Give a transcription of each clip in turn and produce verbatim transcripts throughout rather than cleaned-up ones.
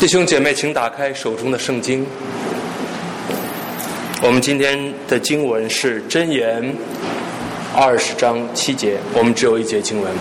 弟兄姐妹，请打开手中的圣经。我们今天的经文是箴言二十章七节，我们只有一节经文，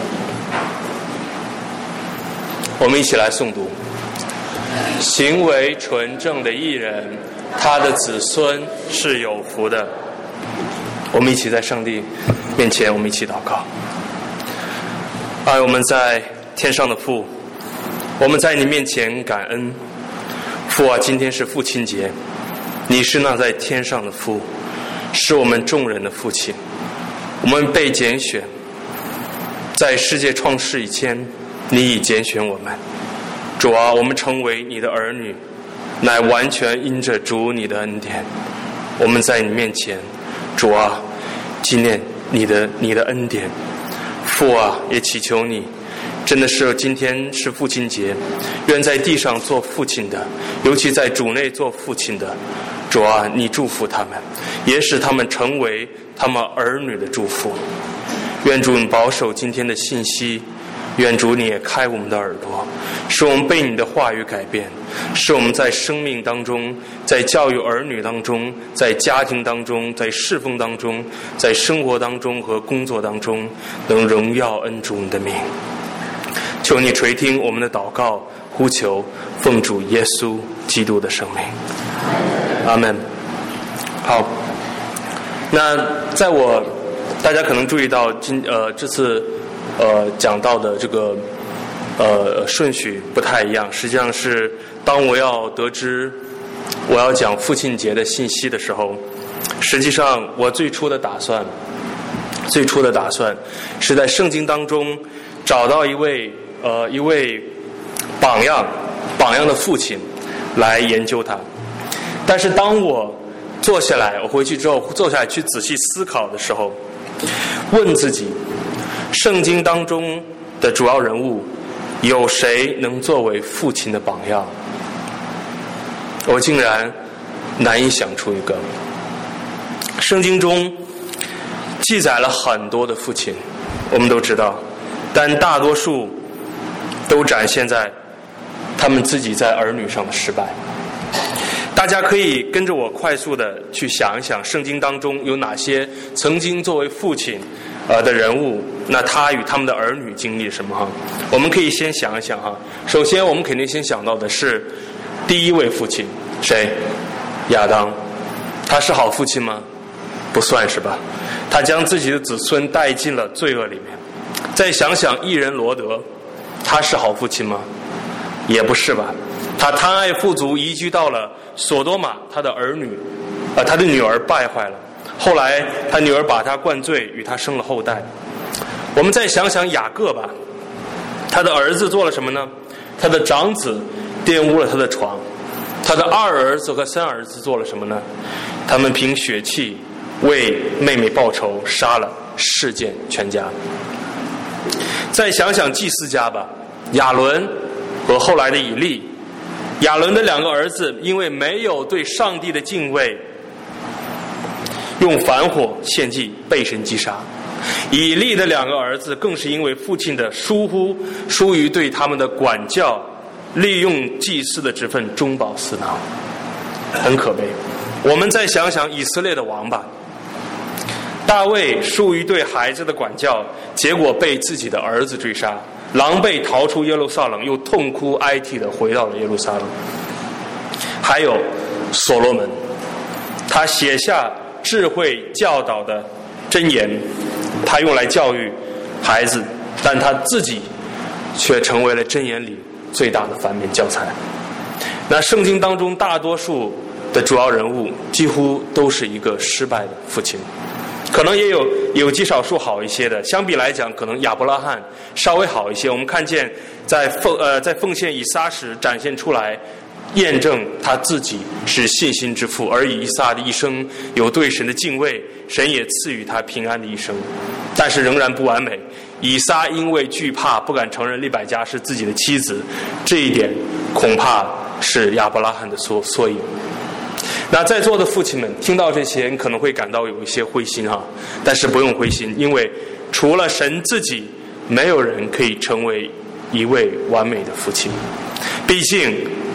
我们一起来诵读。行为纯正的义人，他的子孙是有福的。我们一起在上帝面前，我们一起祷告。爱我们在天上的父，我们在你面前感恩。父啊，今天是父亲节，你是那在天上的父，是我们众人的父亲。我们被拣选，在世界创世以前，你已拣选我们。主啊，我们成为你的儿女，乃完全因着主你的恩典。我们在你面前，主啊，纪念你的你的恩典。父啊，也祈求你，真的是今天是父亲节，愿在地上做父亲的，尤其在主内做父亲的，主啊，你祝福他们，也使他们成为他们儿女的祝福。愿主你保守今天的信息，愿主你也开我们的耳朵，使我们被你的话语改变，使我们在生命当中，在教育儿女当中，在家庭当中，在侍奉当中，在生活当中和工作当中，能荣耀恩主你的名。求你垂听我们的祷告呼求，奉主耶稣基督的圣名，阿们。好，那在我大家可能注意到今呃这次呃讲到的这个呃顺序不太一样，实际上是当我要得知我要讲父亲节的信息的时候，实际上我最初的打算最初的打算是在圣经当中找到一位呃一位榜样榜样的父亲来研究他。但是当我坐下来，我回去之后坐下来去仔细思考的时候，问自己，圣经当中的主要人物有谁能作为父亲的榜样？我竟然难以想出一个。圣经中记载了很多的父亲，我们都知道，但大多数都展现在他们自己在儿女上的失败。大家可以跟着我快速的去想一想，圣经当中有哪些曾经作为父亲呃的人物，那他与他们的儿女经历什么哈？我们可以先想一想哈。首先我们肯定先想到的是第一位父亲，谁？亚当。他是好父亲吗？不算是吧。他将自己的子孙带进了罪恶里面。再想想义人罗德，他是好父亲吗？也不是吧。他贪爱富足，移居到了索多玛，他的儿女呃，他的女儿败坏了，后来他女儿把他灌醉，与他生了后代。我们再想想雅各吧，他的儿子做了什么呢？他的长子玷污了他的床。他的二儿子和三儿子做了什么呢？他们凭血气为妹妹报仇，杀了世件全家。再想想祭司家吧，亚伦和后来的以利。亚伦的两个儿子因为没有对上帝的敬畏，用反火献祭，被神击杀。以利的两个儿子更是因为父亲的疏忽，疏于对他们的管教，利用祭司的职分中饱私囊，很可悲。我们再想想以色列的王吧，大卫疏于对孩子的管教，结果被自己的儿子追杀，狼狈逃出耶路撒冷，又痛哭哀啼地回到了耶路撒冷。还有所罗门，他写下智慧教导的箴言，他用来教育孩子，但他自己却成为了箴言里最大的反面教材。那圣经当中大多数的主要人物几乎都是一个失败的父亲，可能也有有极少数好一些的。相比来讲，可能亚伯拉罕稍微好一些。我们看见在奉呃在奉献以撒时展现出来，验证他自己是信心之父，而以撒的一生有对神的敬畏，神也赐予他平安的一生，但是仍然不完美。以撒因为惧怕不敢承认利百加是自己的妻子，这一点恐怕是亚伯拉罕的缩缩影。那在座的父亲们听到这些，你可能会感到有一些灰心哈，但是不用灰心，因为除了神自己，没有人可以成为一位完美的父亲。毕竟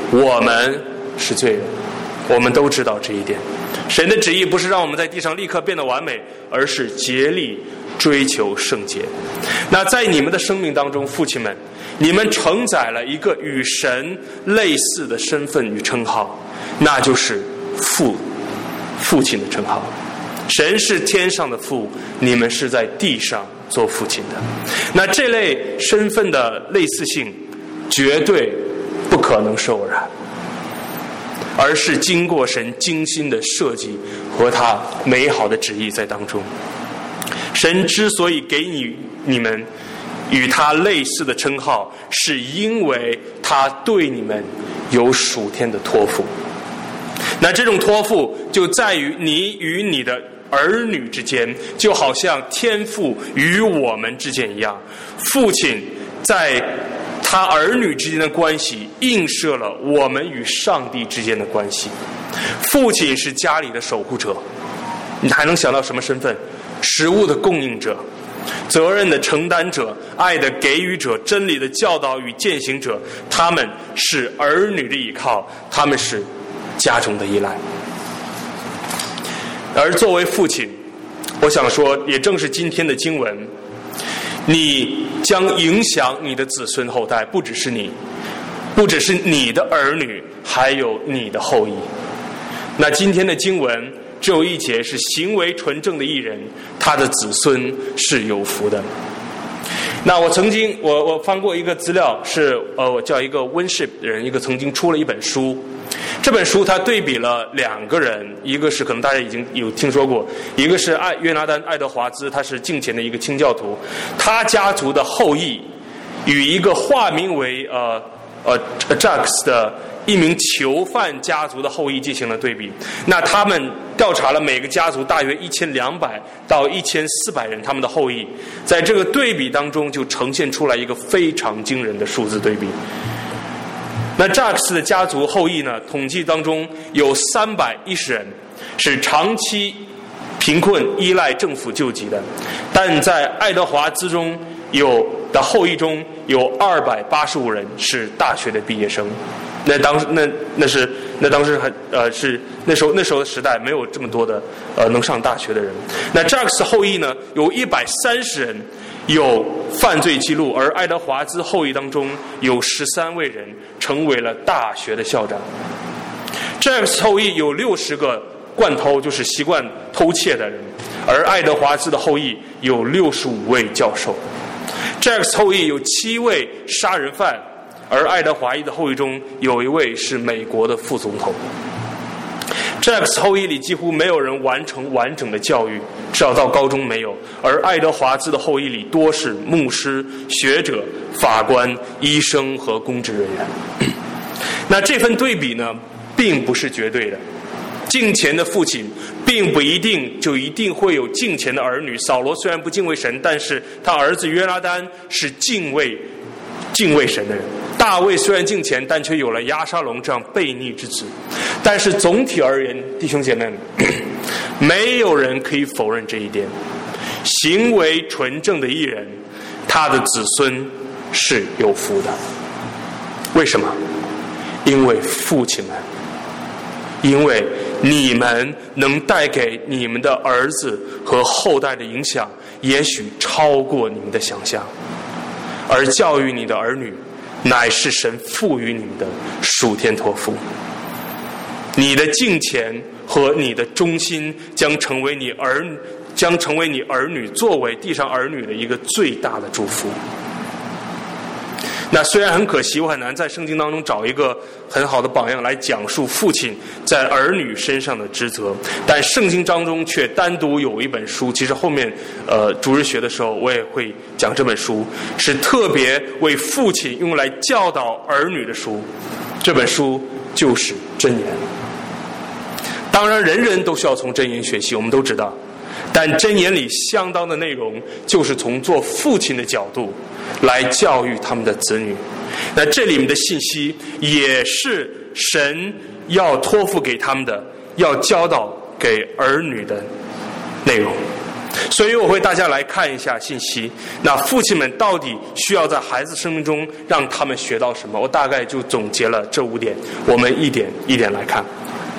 我们是罪人，我们都知道这一点。神的旨意不是让我们在地上立刻变得完美，而是竭力追求圣洁。那在你们的生命当中，父亲们，你们承载了一个与神类似的身份与称号，那就是父父亲的称号。神是天上的父，你们是在地上做父亲的。那这类身份的类似性绝对不可能是偶然，而是经过神精心的设计和他美好的旨意在当中。神之所以给你你们与他类似的称号，是因为他对你们有属天的托付。那这种托付就在于你与你的儿女之间，就好像天父与我们之间一样。父亲在他儿女之间的关系映射了我们与上帝之间的关系。父亲是家里的守护者，你还能想到什么身份？食物的供应者，责任的承担者，爱的给予者，真理的教导与践行者。他们是儿女的依靠，他们是家中的依赖。而作为父亲，我想说，也正是今天的经文，你将影响你的子孙后代，不只是你，不只是你的儿女，还有你的后裔。那今天的经文只有一节是行为纯正的义人，他的子孙是有福的。那我曾经我我翻过一个资料，是呃我叫一个温室的人，一个曾经出了一本书。这本书他对比了两个人，一个是可能大家已经有听说过，一个是爱约拿丹爱德华兹，他是敬虔的一个清教徒，他家族的后裔与一个化名为呃呃 Jacques 的一名囚犯家族的后裔进行了对比。那他们调查了每个家族大约一千两百到一千四百人，他们的后裔在这个对比当中就呈现出来一个非常惊人的数字对比。那扎克斯的家族后裔呢，统计当中有三百一十人是长期贫困依赖政府救济的，但在爱德华兹中有的后裔中有二百八十五人是大学的毕业生。那当时那那是那当时还呃是那时候那时候的时代没有这么多的呃能上大学的人。那扎克斯后裔呢有一百三十人有犯罪记录，而爱德华兹后裔当中有十三位人成为了大学的校长。扎克斯后裔有六十个惯偷，就是习惯偷窃的人，而爱德华兹的后裔有六十五位教授。扎克斯后裔有七位杀人犯，而爱德华裔的后裔中有一位是美国的副总统。扎克斯后裔里几乎没有人完成完整的教育，至少到高中没有，而爱德华兹的后裔里多是牧师、学者、法官、医生和公职人员。那这份对比呢，并不是绝对的。敬虔的父亲并不一定就一定会有敬虔的儿女。扫罗虽然不敬畏神，但是他儿子约拿单是敬畏敬畏神的人。大卫虽然敬虔，但却有了押沙龙这样悖逆之子。但是总体而言，弟兄姐妹们，没有人可以否认这一点。行为纯正的义人，他的子孙是有福的。为什么？因为父亲们，因为你们能带给你们的儿子和后代的影响，也许超过你们的想象。而教育你的儿女，乃是神赋予你们的属天托付。你的敬虔和你的忠心将成为你儿将成为你儿女作为地上儿女的一个最大的祝福。那虽然很可惜，我很难在圣经当中找一个很好的榜样来讲述父亲在儿女身上的职责，但圣经当中却单独有一本书，其实后面呃主日学的时候我也会讲这本书，是特别为父亲用来教导儿女的书。这本书就是箴言。当然人人都需要从箴言学习，我们都知道，但箴言里相当的内容就是从做父亲的角度来教育他们的子女。那这里面的信息也是神要托付给他们的，要教导给儿女的内容。 所以我会大家来看一下信息，那父亲们到底需要在孩子生命中让他们学到什么？我大概就总结了这五点，我们一点一点来看。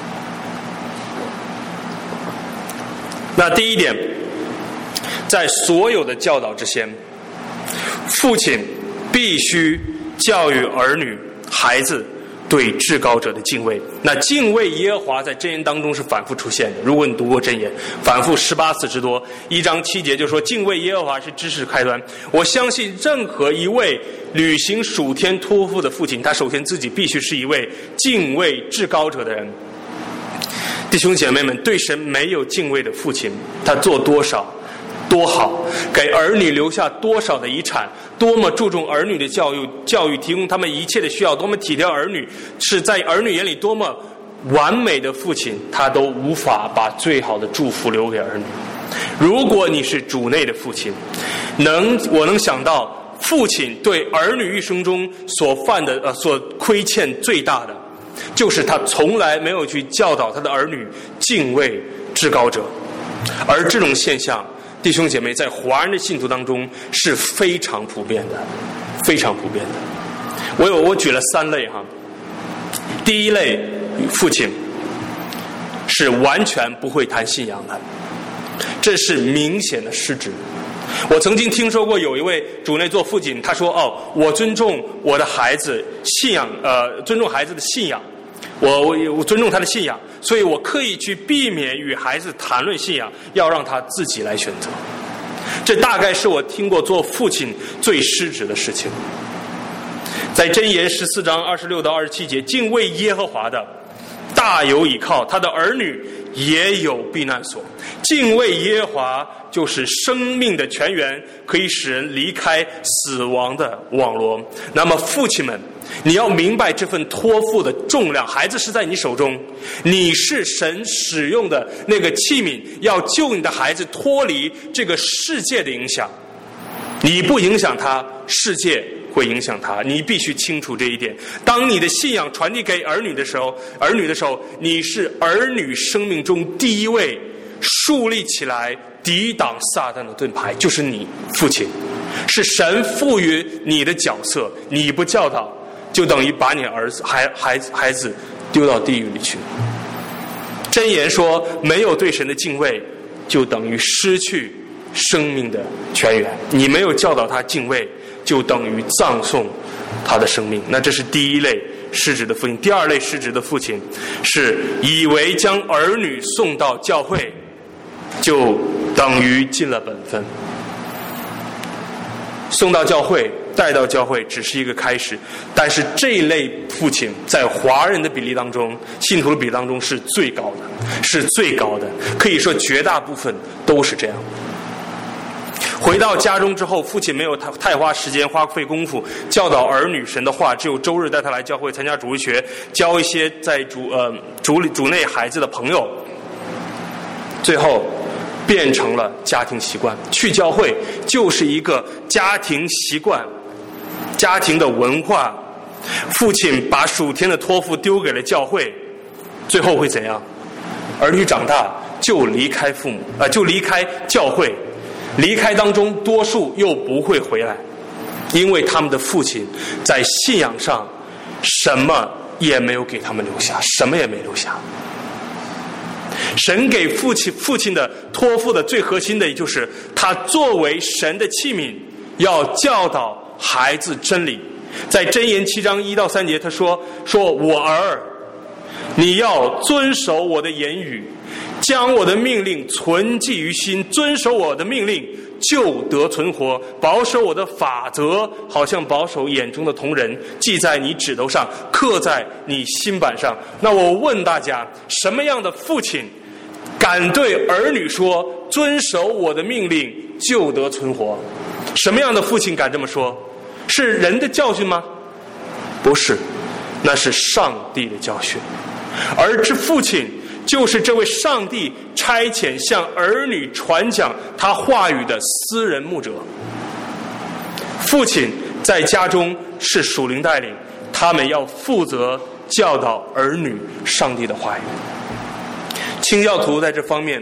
那第一点，在所有的教导之先，父亲必须教育儿女孩子对至高者的敬畏。那敬畏耶和华在箴言当中是反复出现的，如果你读过箴言，反复十八次之多，一章七节就说敬畏耶和华是知识开端。我相信任何一位履行属天托付的父亲，他首先自己必须是一位敬畏至高者的人。弟兄姐妹们，对神没有敬畏的父亲，他做多少多好，给儿女留下多少的遗产，多么注重儿女的教育教育提供他们一切的需要，多么体贴儿女，是在儿女眼里多么完美的父亲，他都无法把最好的祝福留给儿女。如果你是主内的父亲，能我能想到父亲对儿女一生中所犯的呃所亏欠最大的，就是他从来没有去教导他的儿女敬畏至高者。而这种现象，弟兄姐妹，在华人的信徒当中是非常普遍的，非常普遍的。我有我举了三类哈。第一类父亲是完全不会谈信仰的，这是明显的失职。我曾经听说过有一位主内做父亲，他说：“哦，我尊重我的孩子信仰，呃，尊重孩子的信仰，我我我尊重他的信仰，所以我刻意去避免与孩子谈论信仰，要让他自己来选择。”这大概是我听过做父亲最失职的事情。在箴言十四章二十六到二十七节，敬畏耶和华的大有倚靠，他的儿女也有避难所。敬畏耶和华就是生命的泉源，可以使人离开死亡的网罗。那么父亲们，你要明白这份托付的重量，孩子是在你手中，你是神使用的那个器皿，要救你的孩子脱离这个世界的影响。你不影响他，世界会影响他，你必须清楚这一点。当你的信仰传递给儿女的时候，儿女的时候，你是儿女生命中第一位树立起来抵挡撒旦的盾牌，就是你父亲，是神赋予你的角色。你不教导，就等于把你儿子孩孩子孩子丢到地狱里去。箴言说，没有对神的敬畏，就等于失去生命的泉源。你没有教导他敬畏，就等于葬送他的生命。那这是第一类失职的父亲。第二类失职的父亲是以为将儿女送到教会就等于尽了本分。送到教会带到教会只是一个开始，但是这一类父亲在华人的比例当中，信徒的比例当中是最高的，是最高的，可以说绝大部分都是这样。回到家中之后，父亲没有太花时间花费功夫教导儿女神的话，只有周日带他来教会参加主日学，教一些在主呃主里主内孩子的朋友，最后变成了家庭习惯。去教会就是一个家庭习惯，家庭的文化。父亲把属天的托付丢给了教会，最后会怎样？儿女长大就离开父母，呃，就离开教会。离开当中，多数又不会回来，因为他们的父亲在信仰上什么也没有给他们留下，什么也没留下。神给父亲父亲的托付的最核心的，也就是他作为神的器皿，要教导孩子真理。在箴言七章一到三节，他说：“说我儿，你要遵守我的言语，将我的命令存记于心，遵守我的命令，就得存活。保守我的法则，好像保守眼中的瞳人，记在你指头上，刻在你心板上。”那我问大家，什么样的父亲敢对儿女说遵守我的命令就得存活？什么样的父亲敢这么说？是人的教训吗？不是，那是上帝的教训。而这父亲就是这位上帝差遣向儿女传讲他话语的私人牧者。父亲在家中是属灵带领，他们要负责教导儿女上帝的话语。清教徒在这方面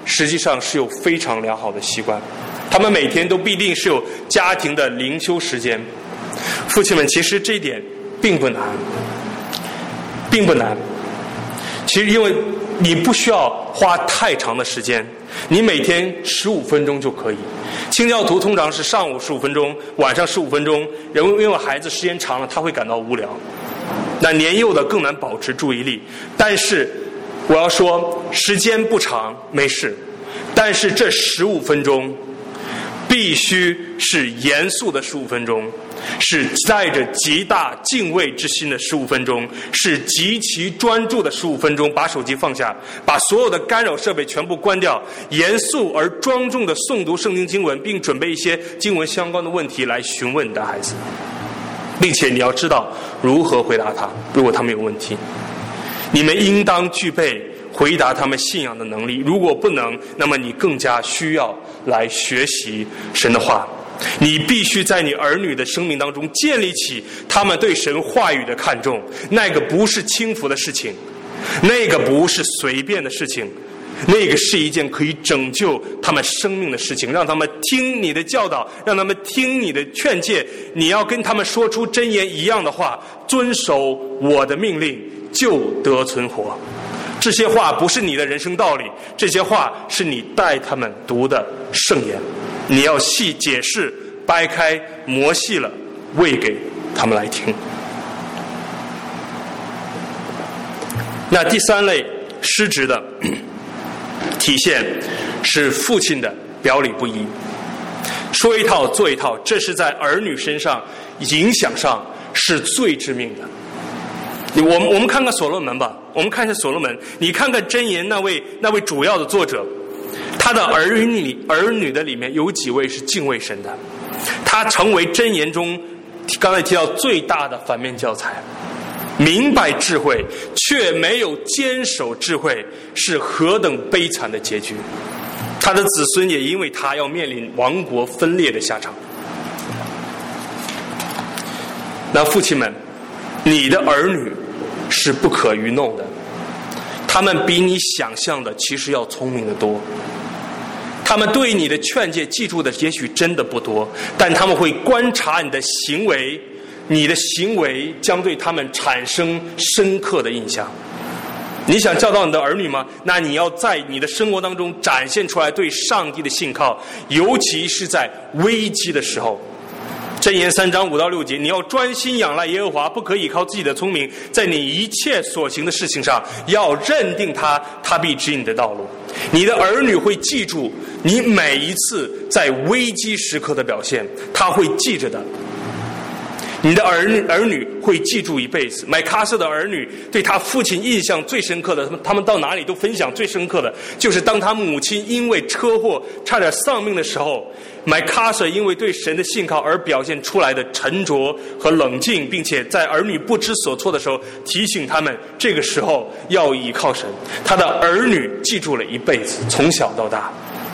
实际上是有非常良好的习惯，他们每天都必定是有家庭的灵修时间。父亲们，其实这一点并不难，并不难。其实因为你不需要花太长的时间，你每天十五分钟就可以。清教徒通常是上午十五分钟，晚上十五分钟，因为孩子时间长了他会感到无聊。那年幼的更难保持注意力，但是我要说时间不长没事，但是这十五分钟必须是严肃的十五分钟，是带着极大敬畏之心的十五分钟，是极其专注的十五分钟。把手机放下，把所有的干扰设备全部关掉，严肃而庄重地诵读圣经经文，并准备一些经文相关的问题来询问你的孩子，并且你要知道如何回答他。如果他们有问题，你们应当具备回答他们信仰的能力。如果不能，那么你更加需要来学习神的话。你必须在你儿女的生命当中建立起他们对神话语的看重，那个不是轻浮的事情，那个不是随便的事情，那个是一件可以拯救他们生命的事情。让他们听你的教导，让他们听你的劝诫，你要跟他们说出箴言一样的话，遵守我的命令就得存活。这些话不是你的人生道理，这些话是你带他们读的圣言，你要细解释、掰开、磨细了喂给他们来听。那第三类失职的体现是父亲的表里不一，说一套做一套，这是在儿女身上影响上是最致命的。我们我们看看所罗门吧，我们看一下所罗门，你看看箴言那位那位主要的作者，他的儿女儿女的里面有几位是敬畏神的，他成为箴言中刚才提到最大的反面教材。明白智慧却没有坚守智慧，是何等悲惨的结局。他的子孙也因为他要面临王国分裂的下场。那父亲们，你的儿女是不可愚弄的，他们比你想象的其实要聪明得多。他们对你的劝诫记住的也许真的不多，但他们会观察你的行为，你的行为将对他们产生深刻的印象。你想教导你的儿女吗？那你要在你的生活当中展现出来对上帝的信靠，尤其是在危机的时候。箴言三章五到六节，你要专心仰赖耶和华，不可倚靠自己的聪明，在你一切所行的事情上要认定他，他必指引你的道路。你的儿女会记住你每一次在危机时刻的表现，他会记着的。你的儿女儿女会记住一辈子。麦卡瑟的儿女对他父亲印象最深刻的，他们他们到哪里都分享最深刻的，就是当他母亲因为车祸差点丧命的时候，麦卡瑟因为对神的信靠而表现出来的沉着和冷静，并且在儿女不知所措的时候提醒他们这个时候要倚靠神。他的儿女记住了一辈子，从小到大。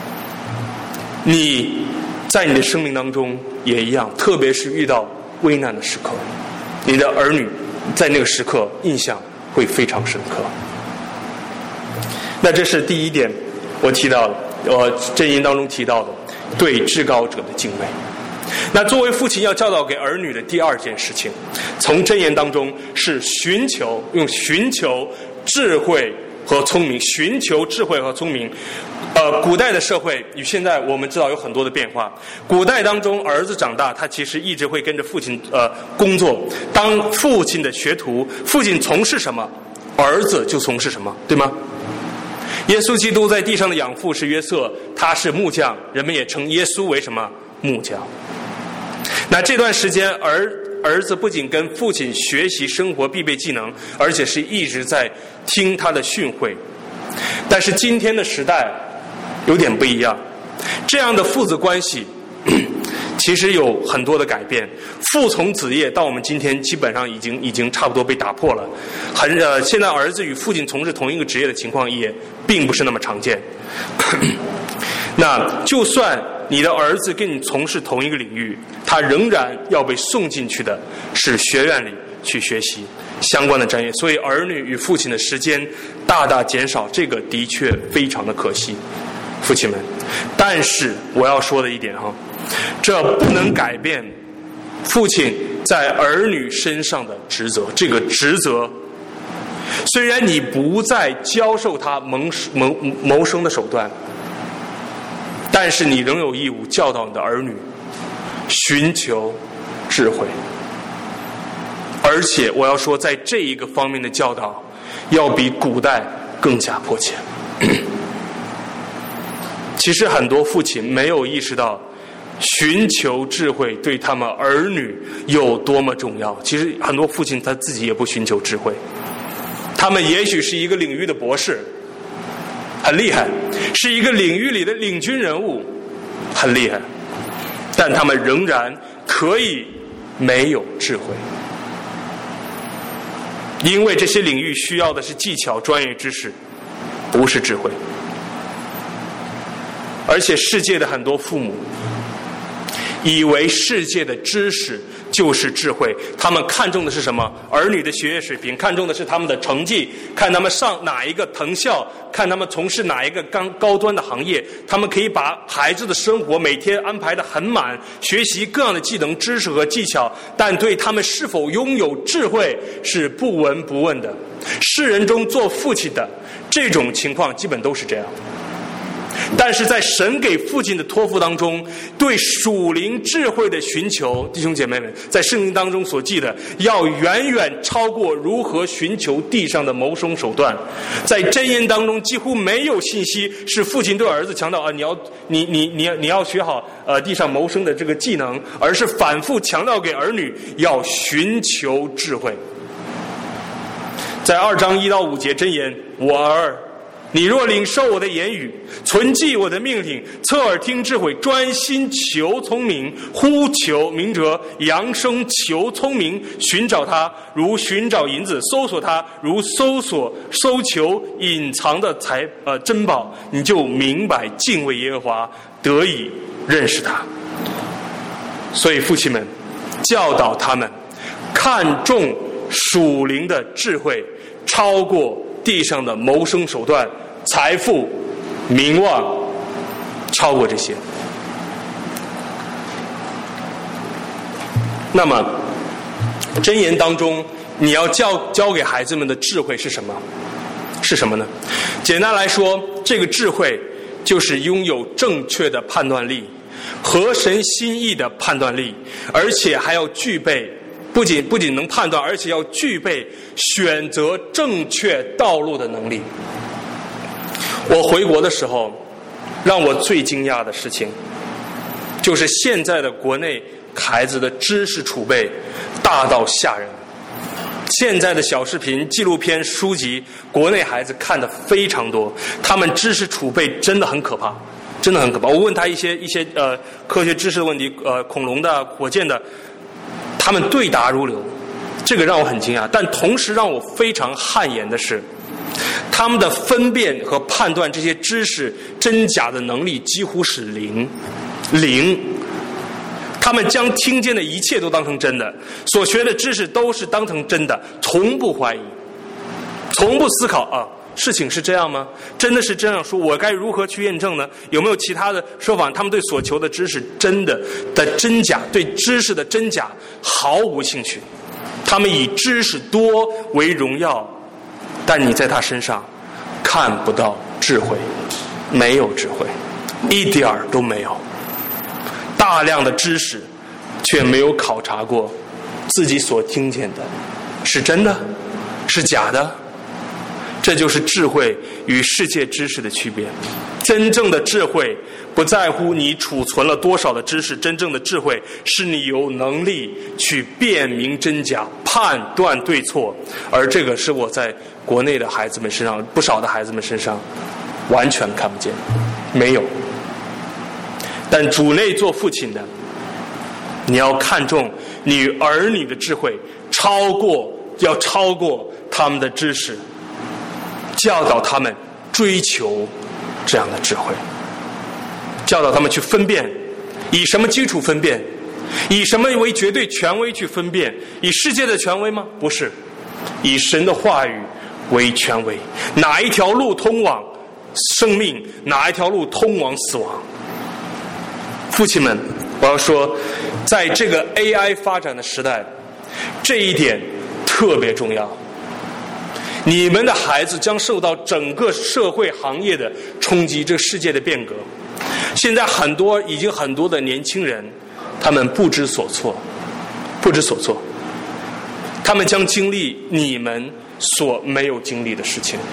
你在你的生命当中也一样，特别是遇到危难的时刻，你的儿女在那个时刻印象会非常深刻。那这是第一点我提到的，呃，箴言当中提到的对至高者的敬畏。那作为父亲要教导给儿女的第二件事情，从箴言当中是寻求，用寻求智慧和聪明，寻求智慧和聪明。呃，古代的社会与现在我们知道有很多的变化。古代当中，儿子长大，他其实一直会跟着父亲呃工作，当父亲的学徒。父亲从事什么，儿子就从事什么，对吗？耶稣基督在地上的养父是约瑟，他是木匠，人们也称耶稣为什么？木匠。那这段时间儿儿子不仅跟父亲学习生活必备技能，而且是一直在听他的训诲。但是今天的时代有点不一样，这样的父子关系其实有很多的改变。父从子业到我们今天基本上已经已经差不多被打破了。很呃，现在儿子与父亲从事同一个职业的情况也并不是那么常见。那就算你的儿子跟你从事同一个领域，他仍然要被送进去的是学院里去学习相关的专业，所以儿女与父亲的时间大大减少，这个的确非常的可惜。 父亲们。但是我要说的一点哈，这不能改变父亲在儿女身上的职责。这个职责，虽然你不再教授他谋谋谋生的手段，但是你仍有义务教导你的儿女寻求智慧。而且我要说，在这一个方面的教导要比古代更加迫切。其实很多父亲没有意识到寻求智慧对他们儿女有多么重要。其实很多父亲他自己也不寻求智慧，他们也许是一个领域的博士，很厉害，是一个领域里的领军人物，很厉害，但他们仍然可以没有智慧，因为这些领域需要的是技巧、专业知识，不是智慧。而且世界的很多父母以为世界的知识就是智慧，他们看重的是什么？儿女的学业水平，看重的是他们的成绩，看他们上哪一个藤校，看他们从事哪一个高高端的行业。他们可以把孩子的生活每天安排得很满，学习各样的技能、知识和技巧，但对他们是否拥有智慧是不闻不问的。世人中做父亲的这种情况基本都是这样。但是在神给父亲的托付当中，对属灵智慧的寻求，弟兄姐妹们，在圣经当中所记的要远远超过如何寻求地上的谋生手段。在箴言当中几乎没有信息是父亲对儿子强调啊，你要你你你你要学好呃地上谋生的这个技能，而是反复强调给儿女要寻求智慧。在二章一到五节箴言，我儿，你若领受我的言语，存记我的命令，侧耳听智慧，专心求聪明，呼求明哲，扬声求聪明，寻找他如寻找银子，搜索他如搜索搜求隐藏的财呃珍宝，你就明白敬畏耶和华，得以认识他。所以父亲们教导他们看重属灵的智慧，超过地上的谋生手段、财富、名望，超过这些。那么箴言当中你要教教给孩子们的智慧是什么？是什么呢？简单来说，这个智慧就是拥有正确的判断力，合神心意的判断力，而且还要具备不仅不仅能判断，而且要具备选择正确道路的能力。我回国的时候，让我最惊讶的事情，就是现在的国内孩子的知识储备大到吓人。现在的小视频、纪录片、书籍，国内孩子看的非常多，他们知识储备真的很可怕，真的很可怕。我问他一些一些呃科学知识的问题，呃恐龙的、火箭的，他们对答如流，这个让我很惊讶。但同时让我非常汗颜的是，他们的分辨和判断这些知识真假的能力几乎是零，零。他们将听见的一切都当成真的，所学的知识都是当成真的，从不怀疑，从不思考啊，事情是这样吗？真的是这样说？我该如何去验证呢？有没有其他的说法？他们对所求的知识真的的真假，对知识的真假毫无兴趣。他们以知识多为荣耀，但你在他身上看不到智慧，没有智慧，一点儿都没有。大量的知识，却没有考察过自己所听见的是真的，是假的。这就是智慧与世界知识的区别。真正的智慧不在乎你储存了多少的知识，真正的智慧是你有能力去辨明真假，判断对错。而这个是我在国内的孩子们身上，不少的孩子们身上完全看不见，没有。但主内做父亲的，你要看重你儿女的智慧，超过要超过他们的知识，教导他们追求这样的智慧，教导他们去分辨，以什么基础分辨？以什么为绝对权威去分辨？以世界的权威吗？不是，以神的话语为权威。哪一条路通往生命，哪一条路通往死亡。父亲们，我要说，在这个 A I 发展的时代，这一点特别重要。你们的孩子将受到整个社会行业的冲击，这个世界的变革。现在很多已经很多的年轻人，他们不知所措，不知所措，他们将经历你们所没有经历的事情。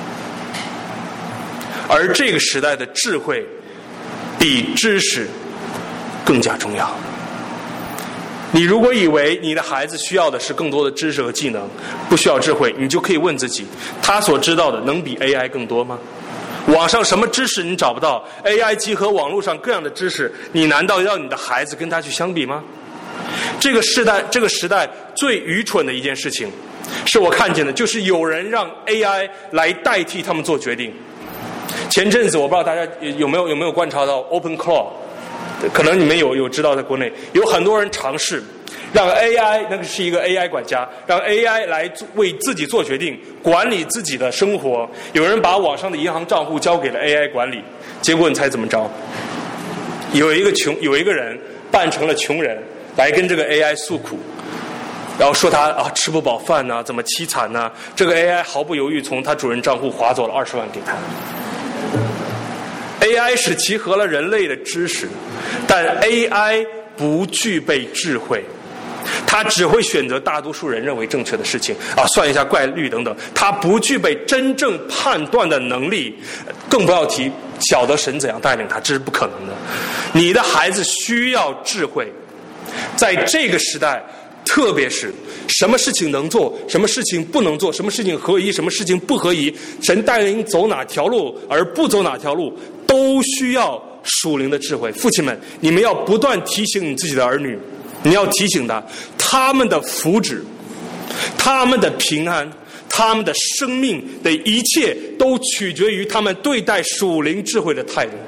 而这个时代的智慧比知识更加重要。你如果以为你的孩子需要的是更多的知识和技能，不需要智慧，你就可以问自己，他所知道的能比 A I 更多吗？网上什么知识你找不到， A I 集合网络上各样的知识，你难道要你的孩子跟他去相比吗？这个时代这个时代最愚蠢的一件事情是我看见的，就是有人让 A I 来代替他们做决定。前阵子我不知道大家有没有有没有观察到 OpenClaw， 可能你们有有知道，在国内有很多人尝试让 A I， 那个是一个 A I 管家，让 A I 来为自己做决定，管理自己的生活。有人把网上的银行账户交给了 A I 管理，结果你猜怎么着？有一个穷有一个人扮成了穷人来跟这个 A I 诉苦，然后说他啊吃不饱饭呐、啊，怎么凄惨呐、啊？这个 A I 毫不犹豫从他主人账户划走了二十万给他。A I 是集合了人类的知识，但 A I 不具备智慧，他只会选择大多数人认为正确的事情啊，算一下概率等等，他不具备真正判断的能力，更不要提晓得神怎样带领他，这是不可能的。你的孩子需要智慧，在这个时代，特别是什么事情能做，什么事情不能做，什么事情合宜，什么事情不合宜，神带领走哪条路而不走哪条路，都需要属灵的智慧。父亲们，你们要不断提醒你自己的儿女，你要提醒他，他们的福祉，他们的平安，他们的生命的一切都取决于他们对待属灵智慧的态度。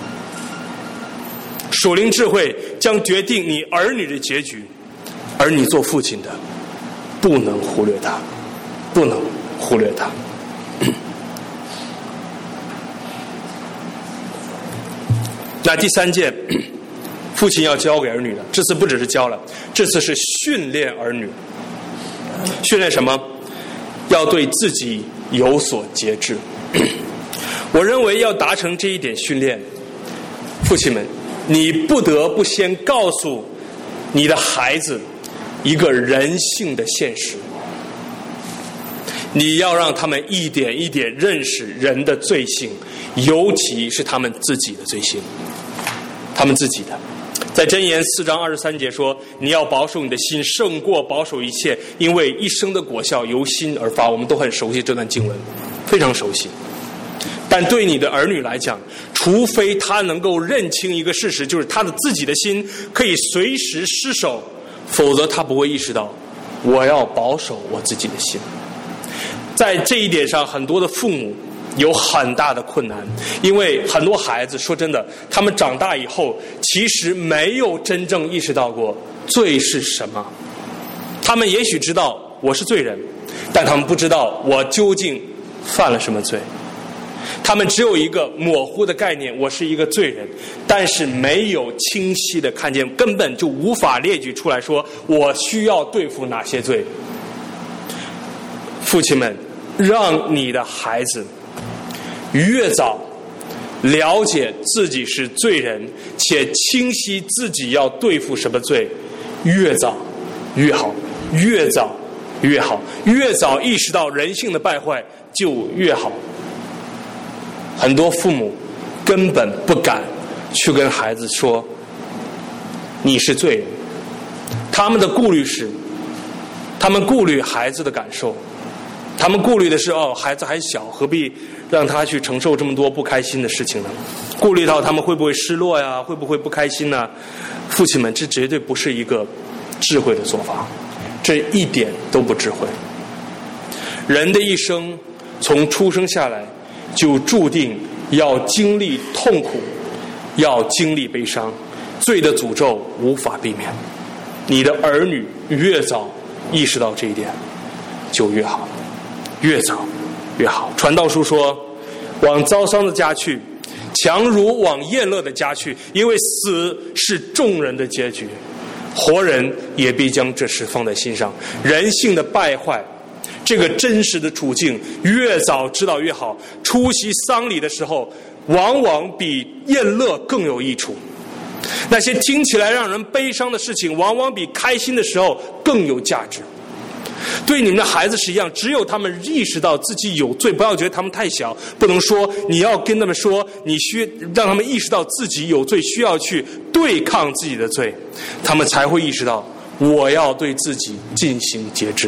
属灵智慧将决定你儿女的结局，而你做父亲的不能忽略它，不能忽略它。那第三件父亲要教给儿女的，这次不只是教了，这次是训练儿女。训练什么？要对自己有所节制。我认为要达成这一点训练，父亲们，你不得不先告诉你的孩子一个人性的现实，你要让他们一点一点认识人的罪性，尤其是他们自己的罪性，他们自己的。在箴言四章二十三节说，你要保守你的心胜过保守一切，因为一生的果效由心而发。我们都很熟悉这段经文，非常熟悉。但对你的儿女来讲，除非他能够认清一个事实，就是他的自己的心可以随时失手，否则他不会意识到我要保守我自己的心。在这一点上，很多的父母有很大的困难，因为很多孩子说真的，他们长大以后其实没有真正意识到过罪是什么。他们也许知道我是罪人，但他们不知道我究竟犯了什么罪。他们只有一个模糊的概念，我是一个罪人，但是没有清晰的看见，根本就无法列举出来说我需要对付哪些罪。父亲们，让你的孩子越早了解自己是罪人，且清晰自己要对付什么罪，越早越好，越早越好，越早意识到人性的败坏就越好。很多父母根本不敢去跟孩子说你是罪人，他们的顾虑是，他们顾虑孩子的感受，他们顾虑的是哦，孩子还小，何必让他去承受这么多不开心的事情呢？顾虑到他们会不会失落呀，会不会不开心呢？父亲们，这绝对不是一个智慧的做法，这一点都不智慧。人的一生从出生下来就注定要经历痛苦，要经历悲伤，罪的诅咒无法避免。你的儿女越早意识到这一点就越好，越早越好。传道书说， 往遭伤的家去，强如往宴乐的家去，因为死是众人的结局，活人也必将这事放在心上。人性的败坏，这个真实的处境，越早知道越好。出席丧礼的时候，往往比宴乐更有益处。那些听起来让人悲伤的事情，往往比开心的时候更有价值。对你们的孩子是一样，只有他们意识到自己有罪，不要觉得他们太小，不能说你要跟他们说，你需让他们意识到自己有罪，需要去对抗自己的罪，他们才会意识到我要对自己进行节制，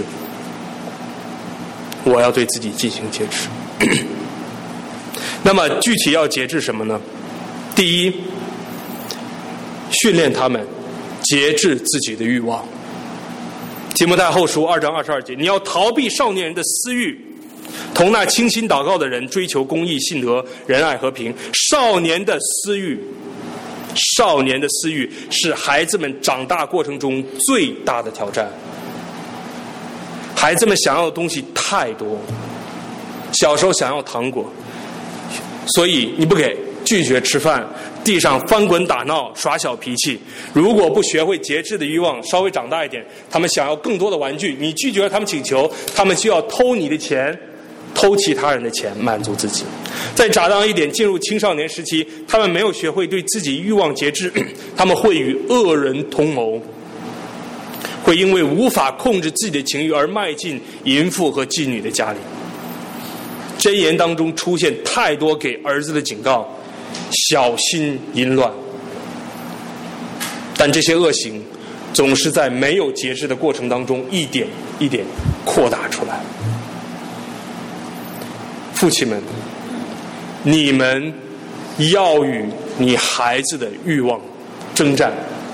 我要对自己进行节制。那么具体要节制什么呢？第一，训练他们节制自己的欲望。提摩太后书二章二十二节，你要逃避少年人的私欲，同那倾心祷告的人追求公义、信德、仁爱、和平。少年的私欲，少年的私欲是孩子们长大过程中最大的挑战。孩子们想要的东西太多，小时候想要糖果，所以你不给，拒绝吃饭，地上翻滚打闹，耍小脾气。如果不学会节制的欲望，稍微长大一点，他们想要更多的玩具，你拒绝了他们请求，他们就要偷你的钱，偷其他人的钱，满足自己。再长大一点，进入青少年时期，他们没有学会对自己欲望节制，他们会与恶人同谋，会因为无法控制自己的情欲而迈进淫妇和妓女的家里。箴言当中出现太多给儿子的警告，小心淫乱。但这些恶行总是在没有节制的过程当中一点一点扩大出来。父亲们，你们要与你孩子的欲望征战，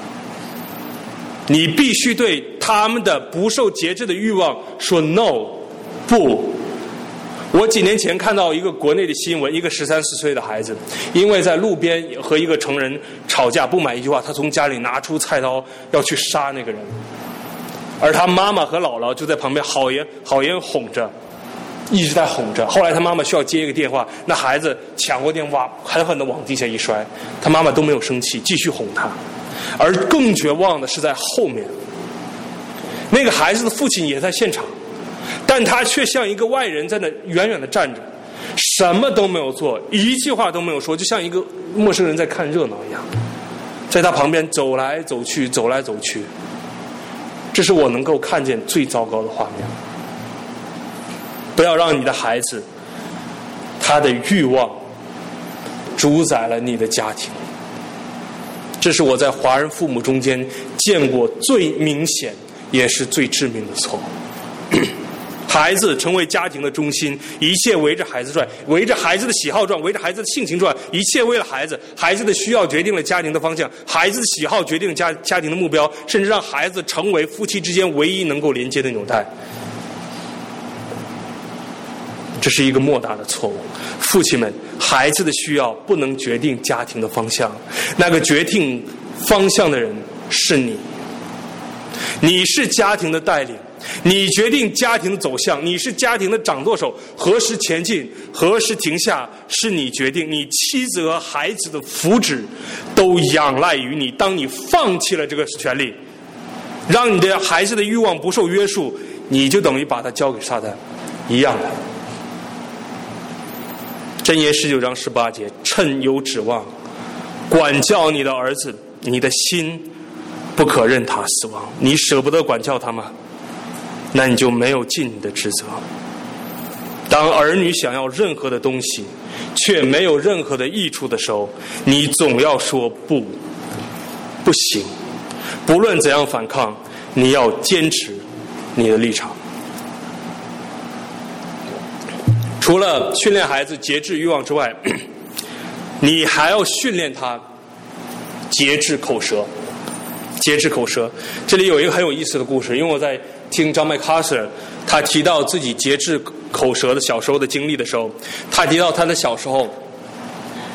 你必须对他们的不受节制的欲望说 no， 不。我几年前看到一个国内的新闻，一个十三四岁的孩子，因为在路边和一个成人吵架，不满一句话，他从家里拿出菜刀要去杀那个人，而他妈妈和姥姥就在旁边好言好言哄着，一直在哄着。后来他妈妈需要接一个电话，那孩子抢过电话，狠狠地往地下一摔，他妈妈都没有生气，继续哄他。而更绝望的是在后面，那个孩子的父亲也在现场，但他却像一个外人在那远远地站着，什么都没有做，一句话都没有说，就像一个陌生人在看热闹一样，在他旁边走来走去，走来走去。这是我能够看见最糟糕的画面。不要让你的孩子他的欲望主宰了你的家庭，这是我在华人父母中间见过最明显也是最致命的错误。孩子成为家庭的中心，一切围着孩子转，围着孩子的喜好转，围着孩子的性情转，一切为了孩子。孩子的需要决定了家庭的方向，孩子的喜好决定了家家庭的目标，甚至让孩子成为夫妻之间唯一能够连接的纽带。这是一个莫大的错误。父亲们，孩子的需要不能决定家庭的方向，那个决定方向的人是你。你是家庭的带领，你决定家庭的走向，你是家庭的掌舵手，何时前进，何时停下，是你决定。你妻子和孩子的福祉都仰赖于你。当你放弃了这个权利，让你的孩子的欲望不受约束，你就等于把它交给撒旦一样的。箴言十九章十八节，趁有指望，管教你的儿子，你的心不可任他死亡。你舍不得管教他吗？那你就没有尽你的职责。当儿女想要任何的东西却没有任何的益处的时候，你总要说不，不行。不论怎样反抗，你要坚持你的立场。除了训练孩子节制欲望之外，你还要训练他节制口舌。节制口舌，这里有一个很有意思的故事，因为我在听 John MacArthur 他提到自己节制口舌的小时候的经历的时候，他提到他的小时候，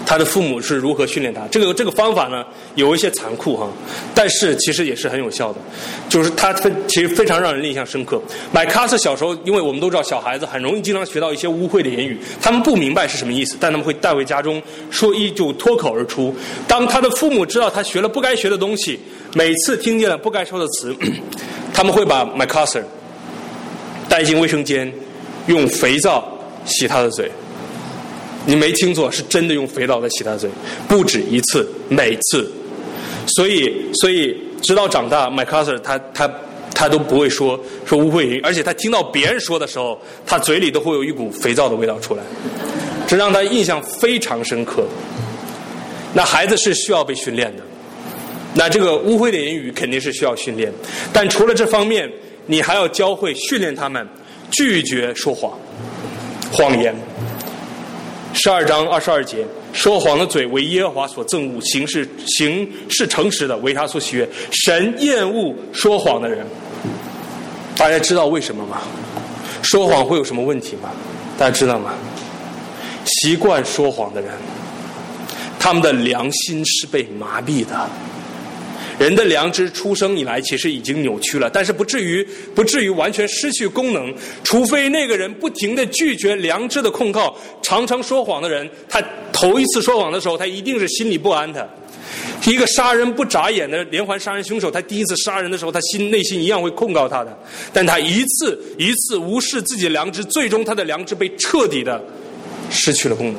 他的父母是如何训练他。这个这个方法呢，有一些残酷哈，但是其实也是很有效的，就是他非其实非常让人印象深刻。麦克阿瑟小时候，因为我们都知道小孩子很容易经常学到一些污秽的言语，他们不明白是什么意思，但他们会带回家中说一就脱口而出。当他的父母知道他学了不该学的东西，每次听见了不该说的词，他们会把麦克阿瑟带进卫生间，用肥皂洗他的嘴。你没听错，是真的用肥皂在洗他的嘴，不止一次，每次。所以，所以直到长大，麦克阿瑟他他他都不会说说污秽言语，而且他听到别人说的时候，他嘴里都会有一股肥皂的味道出来，这让他印象非常深刻。那孩子是需要被训练的，那这个污秽的言语肯定是需要训练，但除了这方面，你还要教会训练他们拒绝说谎、谎言。十二章二十二节，说谎的嘴为耶和华所憎恶，行事行是诚实的为他所喜悦。神厌恶说谎的人。大家知道为什么吗？说谎会有什么问题吗？大家知道吗？习惯说谎的人，他们的良心是被麻痹的。人的良知出生以来其实已经扭曲了，但是不至于不至于完全失去功能，除非那个人不停地拒绝良知的控告，常常说谎的人，他头一次说谎的时候，他一定是心里不安的。一个杀人不眨眼的连环杀人凶手，他第一次杀人的时候，他心内心一样会控告他的，但他一次一次无视自己的良知，最终他的良知被彻底的失去了功能。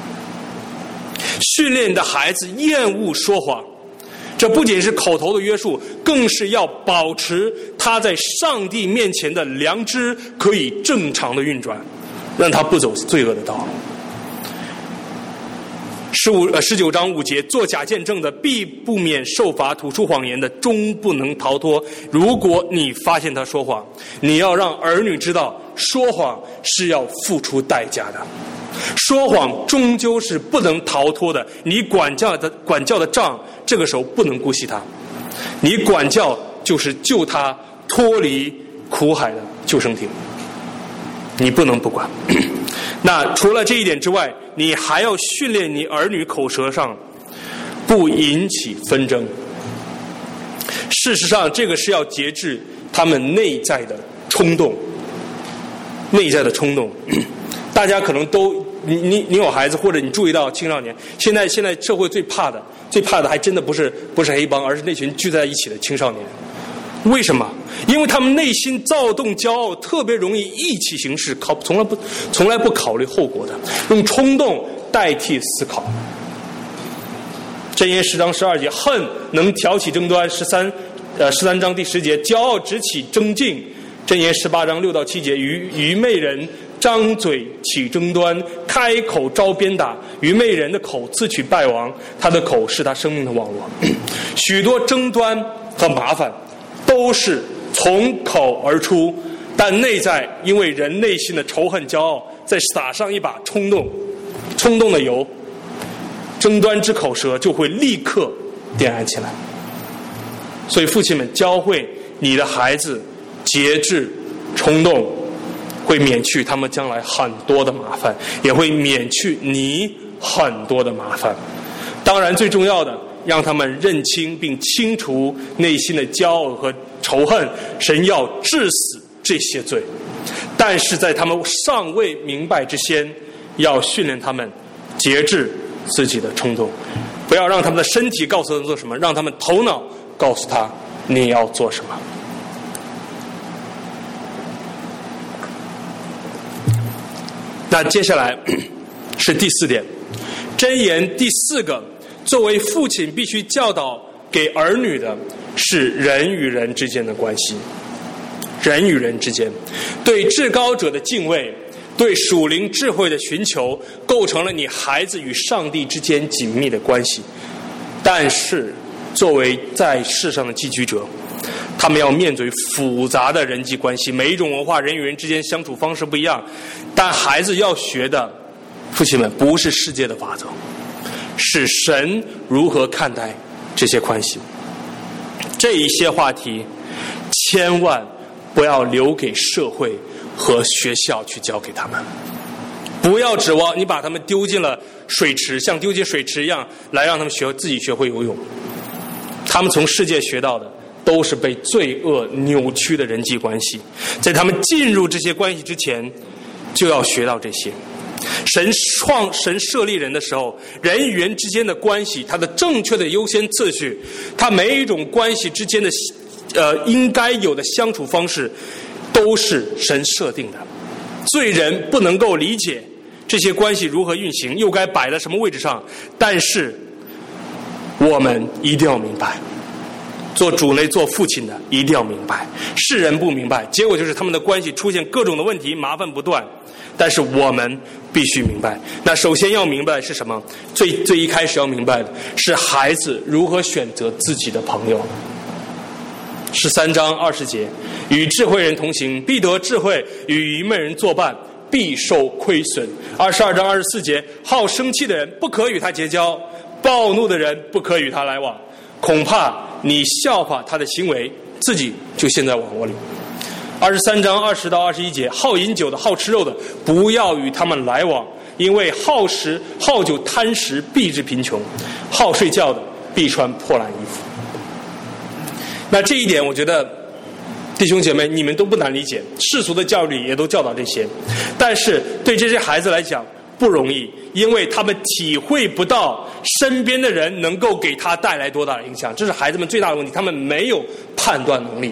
训练你的孩子厌恶说谎，这不仅是口头的约束，更是要保持他在上帝面前的良知可以正常的运转，让他不走罪恶的道路。十五呃十九章五节，做假见证的必不免受罚，吐出谎言的终不能逃脱。如果你发现他说谎，你要让儿女知道，说谎是要付出代价的，说谎终究是不能逃脱的。你管教的管教的账，这个时候不能姑息他，你管教就是救他脱离苦海的救生艇，你不能不管。那除了这一点之外，你还要训练你儿女口舌上不引起纷争。事实上，这个是要节制他们内在的冲动，内在的冲动。大家可能都你你你有孩子，或者你注意到青少年，现在现在社会最怕的最怕的还真的不是不是黑帮，而是那群聚在一起的青少年。为什么？因为他们内心躁动骄傲，特别容易意气行事，考从来不从来不考虑后果的，用冲动代替思考。箴言十章十二节，恨能挑起争端。十三呃十三章第十节，骄傲直起争竞。箴言十八章六到七节，愚愚昧人张嘴起争端，开口招鞭打。愚昧人的口自取败亡，他的口是他生命的网络。许多争端和麻烦都是从口而出，但内在因为人内心的仇恨骄傲，再撒上一把冲动冲动的油，争端之口舌就会立刻点燃起来。所以父亲们，教会你的孩子节制冲动，会免去他们将来很多的麻烦，也会免去你很多的麻烦。当然最重要的，让他们认清并清除内心的骄傲和仇恨，神要治死这些罪。但是在他们尚未明白之前，要训练他们节制自己的冲动，不要让他们的身体告诉他们做什么，让他们头脑告诉他你要做什么。那接下来是第四点，箴言第四个，作为父亲必须教导给儿女的是人与人之间的关系。人与人之间对至高者的敬畏，对属灵智慧的寻求，构成了你孩子与上帝之间紧密的关系。但是作为在世上的寄居者，他们要面对复杂的人际关系，每一种文化人与人之间相处方式不一样，但孩子要学的，父亲们，不是世界的法则，是神如何看待这些关系。这一些话题千万不要留给社会和学校去教给他们， 不要指望你把他们丢进了水池，像丢进水池一样来让他们学自己学会游泳。他们从世界学到的都是被罪恶扭曲的人际关系，在他们进入这些关系之前就要学到这些。神创神设立人的时候，人与人之间的关系，它的正确的优先次序，它每一种关系之间的呃应该有的相处方式，都是神设定的。罪人不能够理解这些关系如何运行，又该摆在什么位置上，但是我们一定要明白，做主内做父亲的一定要明白，世人不明白，结果就是他们的关系出现各种的问题，麻烦不断。但是我们必须明白，那首先要明白的是什么？最最一开始要明白的是孩子如何选择自己的朋友。十三章二十节，与智慧人同行，必得智慧；与愚昧人作伴，必受亏损。二十二章二十四节，好生气的人不可与他结交，暴怒的人不可与他来往，恐怕你效法他的行为，自己就陷在网窝里。二十三章二十到二十一节，好饮酒的、好吃肉的，不要与他们来往，因为好食、好酒、贪食必致贫穷；好睡觉的，必穿破烂衣服。那这一点，我觉得弟兄姐妹你们都不难理解，世俗的教育也都教导这些，但是对这些孩子来讲不容易，因为他们体会不到身边的人能够给他带来多大的影响，这是孩子们最大的问题，他们没有判断能力。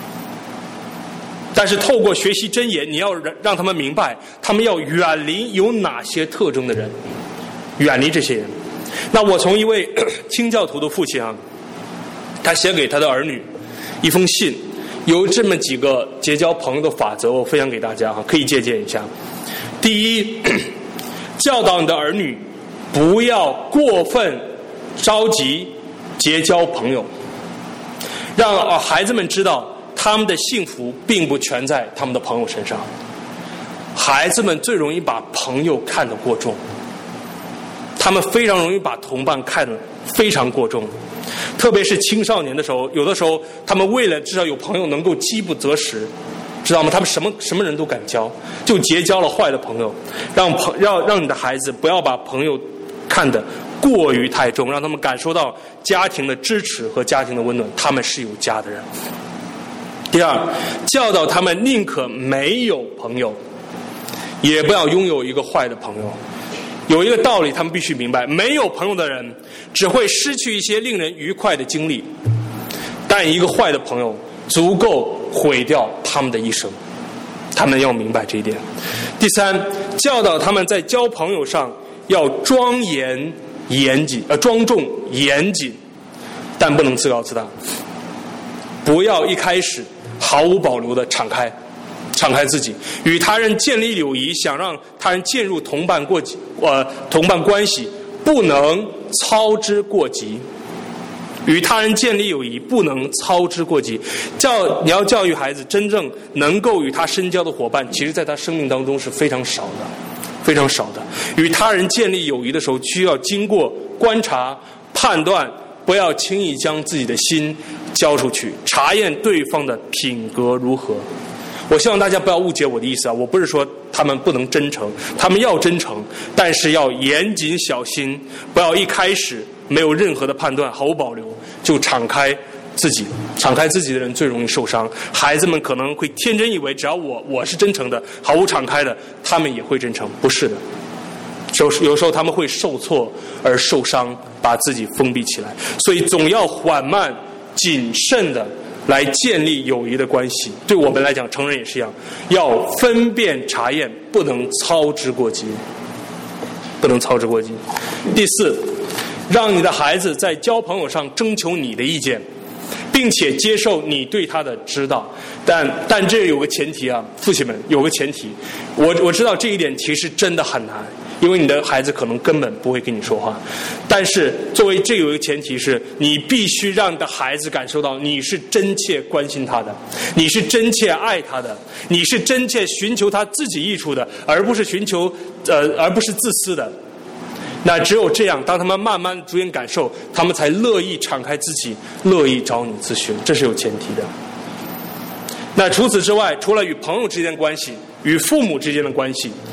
但是透过学习箴言，你要让他们明白，他们要远离有哪些特征的人，远离这些人。那我从一位清教徒的父亲啊，他写给他的儿女一封信，有这么几个结交朋友的法则，我分享给大家哈，可以借鉴一下。第一，教导你的儿女不要过分着急结交朋友，让孩子们知道他们的幸福并不全在他们的朋友身上。孩子们最容易把朋友看得过重，他们非常容易把同伴看得非常过重，特别是青少年的时候，有的时候他们为了至少有朋友能够饥不择食，知道吗？他们什么什么人都敢交，就结交了坏的朋友。让朋让让你的孩子不要把朋友看得过于太重，让他们感受到家庭的支持和家庭的温暖，他们是有家的人。第二，教导他们宁可没有朋友，也不要拥有一个坏的朋友。有一个道理他们必须明白，没有朋友的人只会失去一些令人愉快的经历，但一个坏的朋友足够毁掉他们的一生，他们要明白这一点。第三，教导他们在交朋友上要庄严严谨，呃，庄重严谨，但不能自高自大。不要一开始毫无保留的敞开敞开自己，与他人建立友谊，想让他人进入同伴过呃同伴关系，不能操之过急。与他人建立友谊，不能操之过急。教你要教育孩子，真正能够与他深交的伙伴，其实在他生命当中是非常少的，非常少的。与他人建立友谊的时候，需要经过观察、判断，不要轻易将自己的心交出去，查验对方的品格如何。我希望大家不要误解我的意思啊，我不是说他们不能真诚，他们要真诚，但是要严谨小心，不要一开始没有任何的判断，毫无保留就敞开自己。敞开自己的人最容易受伤。孩子们可能会天真以为，只要我我是真诚的，毫无敞开的，他们也会真诚。不是的，有有时候他们会受挫而受伤，把自己封闭起来。所以总要缓慢谨慎的来建立友谊的关系。对我们来讲，成人也是一样，要分辨查验，不能操之过急，不能操之过急。第四，让你的孩子在交朋友上征求你的意见，并且接受你对他的指导。但但这有个前提啊，父亲们有个前提，我我知道这一点其实真的很难，因为你的孩子可能根本不会跟你说话。但是作为这有一个前提是，你必须让你的孩子感受到你是真切关心他的，你是真切爱他的，你是真切寻求他自己益处的，而不是寻求呃而不是自私的。那只有这样，当他们慢慢逐渐感受，他们才乐意敞开自己，乐意找你咨询，这是有前提的。那除此之外，除了与朋友之间的关系，与父母之间的关系，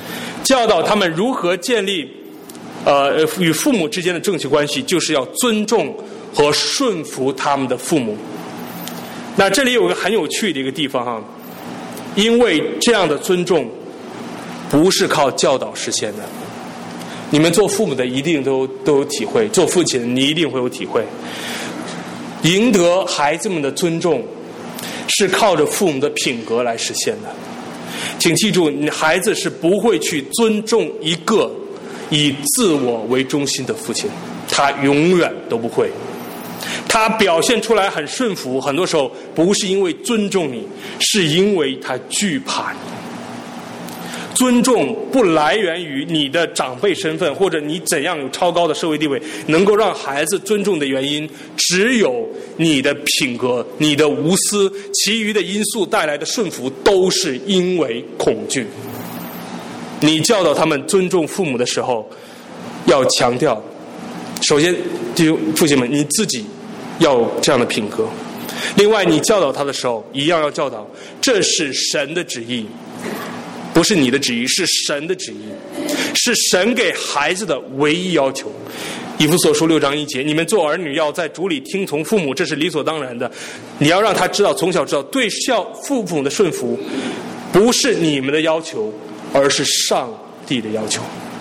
教导他们如何建立呃与父母之间的正确关系，就是要尊重和顺服他们的父母。那这里有个很有趣的一个地方哈，因为这样的尊重不是靠教导实现的。你们做父母的一定都都有体会，做父亲的你一定会有体会。赢得孩子们的尊重是靠着父母的品格来实现的。请记住，你孩子是不会去尊重一个以自我为中心的父亲，他永远都不会。他表现出来很顺服，很多时候不是因为尊重你，是因为他惧怕你。尊重不来源于你的长辈身份，或者你怎样有超高的社会地位，能够让孩子尊重的原因，只有你的品格、你的无私，其余的因素带来的顺服都是因为恐惧。你教导他们尊重父母的时候，要强调，首先，弟兄父亲们，你自己要有这样的品格。另外，你教导他的时候，一样要教导，这是神的旨意。不是你的旨意，是神的旨意，是神给孩子的唯一要求。以弗所书六章一节，你们做儿女要在主里听从父母，这是理所当然的。你要让他知道，从小知道对孝父母的顺服不是你们的要求，而是上帝的要求。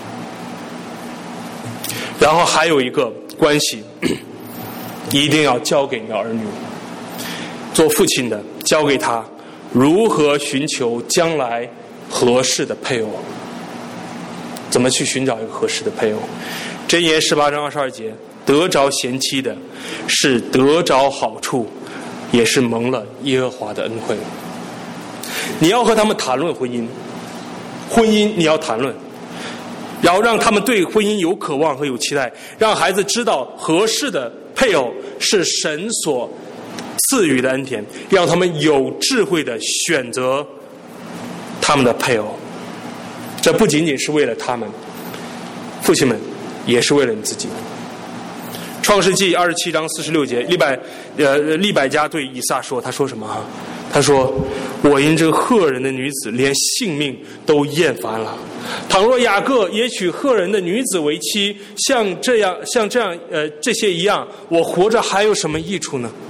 然后还有一个关系一定要交给你的儿女，做父亲的教给他如何寻求将来合适的配偶，怎么去寻找一个合适的配偶。箴言十八章二十二节，得着贤妻的是得着好处，也是蒙了耶和华的恩惠。你要和他们谈论婚姻，婚姻你要谈论，然后让他们对婚姻有渴望和有期待，让孩子知道合适的配偶是神所赐予的恩典，让他们有智慧的选择他们的配偶。这不仅仅是为了他们，父亲们，也是为了你自己。创世纪二十七章四十六节，利百呃利百加对以撒说，他说什么哈？他说：“我因这赫人的女子，连性命都厌烦了。倘若雅各也娶赫人的女子为妻，像这样像这样呃这些一样，我活着还有什么益处呢？”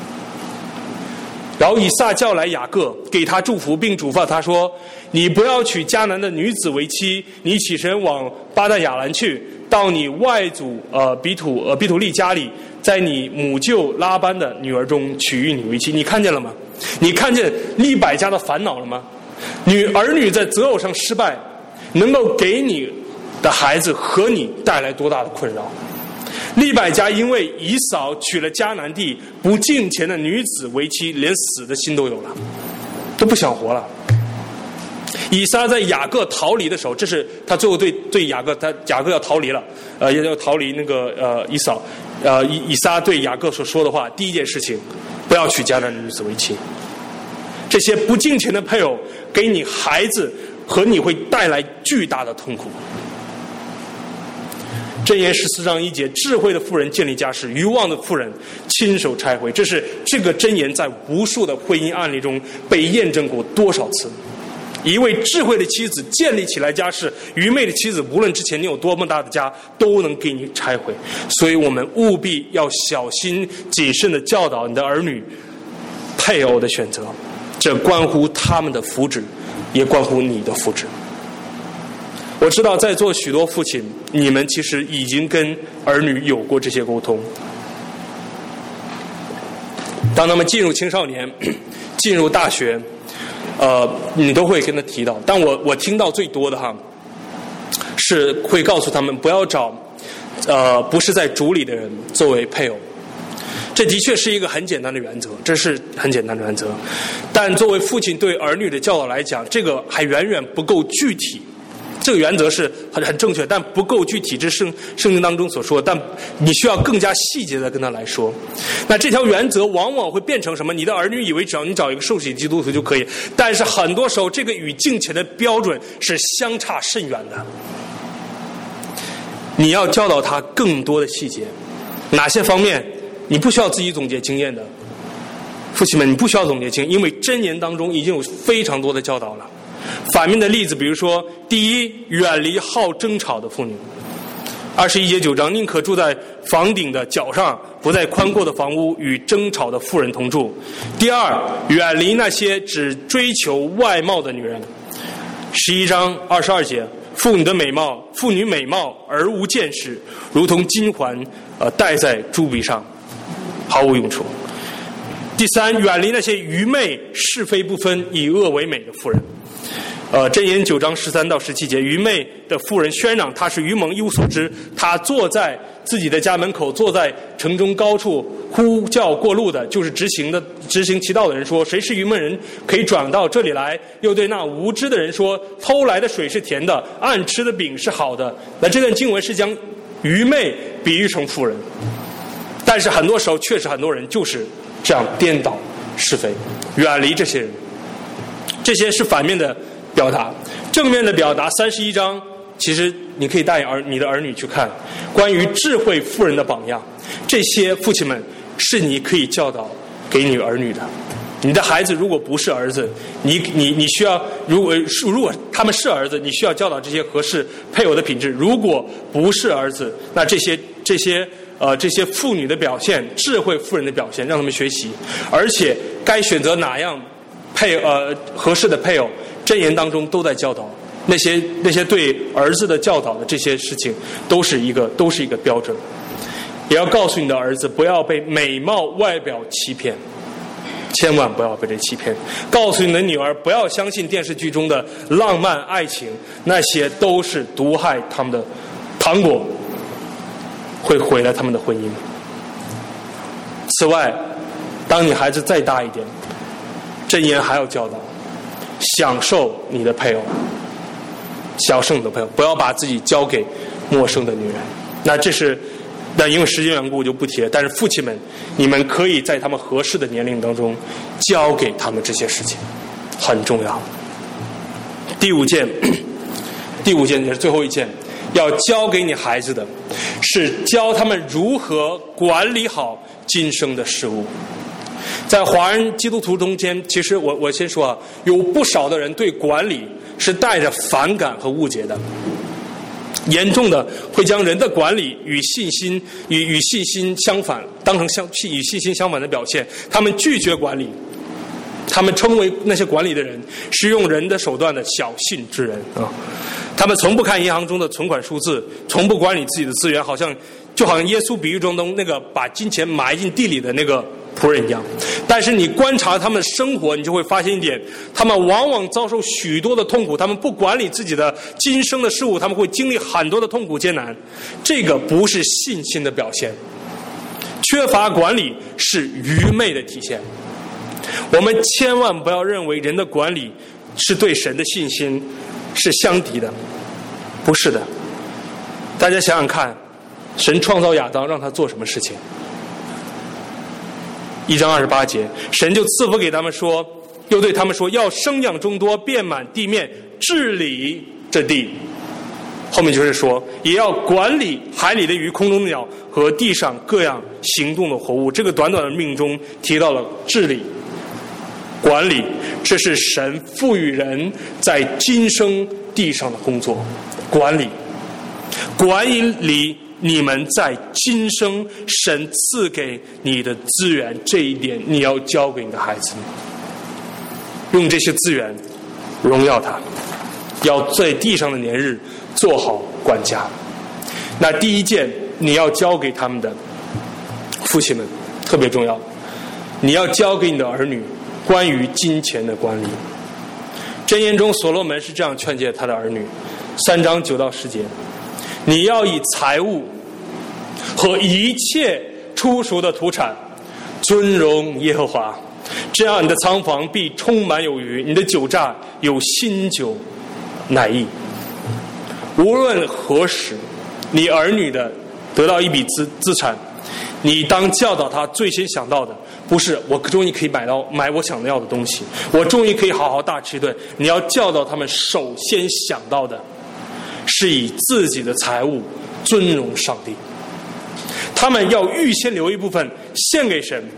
然后以撒叫来雅各，给他祝福，并嘱咐他说：“你不要娶迦南的女子为妻，你起身往巴旦亚兰去，到你外祖呃比土呃比土利家里，在你母舅拉班的女儿中娶育你为妻。”你看见了吗？你看见利百加的烦恼了吗？女儿女在择偶上失败，能够给你的孩子和你带来多大的困扰？利百加因为以扫娶了迦南地不敬虔的女子为妻，连死的心都有了，都不想活了。以撒在雅各逃离的时候，这是他最后对对雅各，他雅各要逃离了，呃，要逃离那个呃以扫，呃以以撒对雅各所说的话，第一件事情，不要娶迦南的女子为妻。这些不敬虔的配偶给你孩子和你会带来巨大的痛苦。箴言十四章一节，智慧的妇人建立家室，愚妄的妇人亲手拆毁。这是这个箴言在无数的婚姻案例中被验证过多少次。一位智慧的妻子建立起来家室，愚昧的妻子无论之前你有多么大的家，都能给你拆毁。所以我们务必要小心谨慎地教导你的儿女配偶的选择，这关乎他们的福祉，也关乎你的福祉。我知道在座许多父亲，你们其实已经跟儿女有过这些沟通。当他们进入青少年，进入大学，呃，你都会跟他提到。但我我听到最多的哈，是会告诉他们不要找，呃，不是在主里的人作为配偶。这的确是一个很简单的原则，这是很简单的原则。但作为父亲对儿女的教导来讲，这个还远远不够具体。这个原则是很很正确，但不够具体，这是圣圣经当中所说的，但你需要更加细节的跟他来说。那这条原则往往会变成什么？你的儿女以为只要你找一个受洗基督徒就可以，但是很多时候这个与敬虔的标准是相差甚远的。你要教导他更多的细节，哪些方面你不需要自己总结经验的，父亲们，你不需要总结经验，因为箴言当中已经有非常多的教导了。 反面的例子，比如说，第一，远离好争吵的妇女。二十一节九章，宁可住在房顶的角上，不在宽阔的房屋与争吵的妇人同住。第二，远离那些只追求外貌的女人。十一章二十二节，妇女的美貌，妇女美貌而无见识，如同金环，呃，戴在猪鼻上，毫无用处。第三，远离那些愚昧、是非不分、以恶为美的妇人。呃，箴言九章十三到十七节，愚昧的妇人喧嚷，她是愚蒙，一无所知。她坐在自己的家门口，坐在城中高处，呼叫过路的，就是执行的执行其道的人说：谁是愚蒙人，可以转到这里来？又对那无知的人说：偷来的水是甜的，暗吃的饼是好的。那这段经文是将愚昧比喻成妇人，但是很多时候确实很多人就是这样颠倒是非，远离这些人。这些是反面的表达。正面的表达，三十一章其实你可以带儿你的儿女去看关于智慧妇人的榜样，这些父亲们是你可以教导给你儿女的。你的孩子如果不是儿子，你你你需要，如果如果他们是儿子，你需要教导这些合适配偶的品质；如果不是儿子，那这些这些呃这些妇女的表现，智慧妇人的表现，让他们学习。而且该选择哪样配呃合适的配偶，箴言当中都在教导那些那些对儿子的教导的这些事情，都是一个都是一个标准。也要告诉你的儿子，不要被美貌外表欺骗，千万不要被这欺骗。告诉你的女儿，不要相信电视剧中的浪漫爱情，那些都是毒害他们的糖果，会毁了他们的婚姻。此外，当你孩子再大一点，箴言还要教导享受你的配偶，享受你的配偶，不要把自己交给陌生的女人。那这是那因为时间缘故就不提了，但是父亲们，你们可以在他们合适的年龄当中教给他们这些事情，很重要。第五件，第五件也是最后一件，要教给你孩子的是教他们如何管理好今生的事物。在华人基督徒中间，其实我我先说啊，有不少的人对管理是带着反感和误解的，严重的会将人的管理与信心与与信心相反，当成相与信心相反的表现。他们拒绝管理，他们称为那些管理的人是用人的手段的小信之人啊。他们从不看银行中的存款数字，从不管理自己的资源，好像就好像耶稣比喻中的那个把金钱埋进地里的那个仆人一样。但是你观察他们的生活，你就会发现一点，他们往往遭受许多的痛苦，他们不管理自己的今生的事物，他们会经历很多的痛苦艰难。这个不是信心的表现，缺乏管理是愚昧的体现。我们千万不要认为人的管理是对神的信心是相敌的，不是的。大家想想看，神创造亚当让他做什么事情？一章二十八节，神就赐福给他们说，又对他们说，要生养众多，遍满地面，治理这地。后面就是说，也要管理海里的鱼、空中的鸟和地上各样行动的活物。这个短短的命中提到了治理、管理，这是神赋予人在今生地上的工作。管理，管理你们在今生神赐给你的资源，这一点你要交给你的孩子，用这些资源荣耀他，要在地上的年日做好管家。那第一件你要交给他们的父亲们特别重要，你要交给你的儿女关于金钱的管理。箴言中所罗门是这样劝诫他的儿女，三章九到十节，你要以财物和一切出熟的土产尊荣耶和华，这样你的仓房必充满有余，你的酒榨有新酒乃溢。无论何时你儿女的得到一笔资资产，你当教导他最先想到的不是我终于可以买到买我想要的东西，我终于可以好好大吃一顿。你要教导他们首先想到的是以自己的财物尊荣上帝。他们要预先留一部分献给神，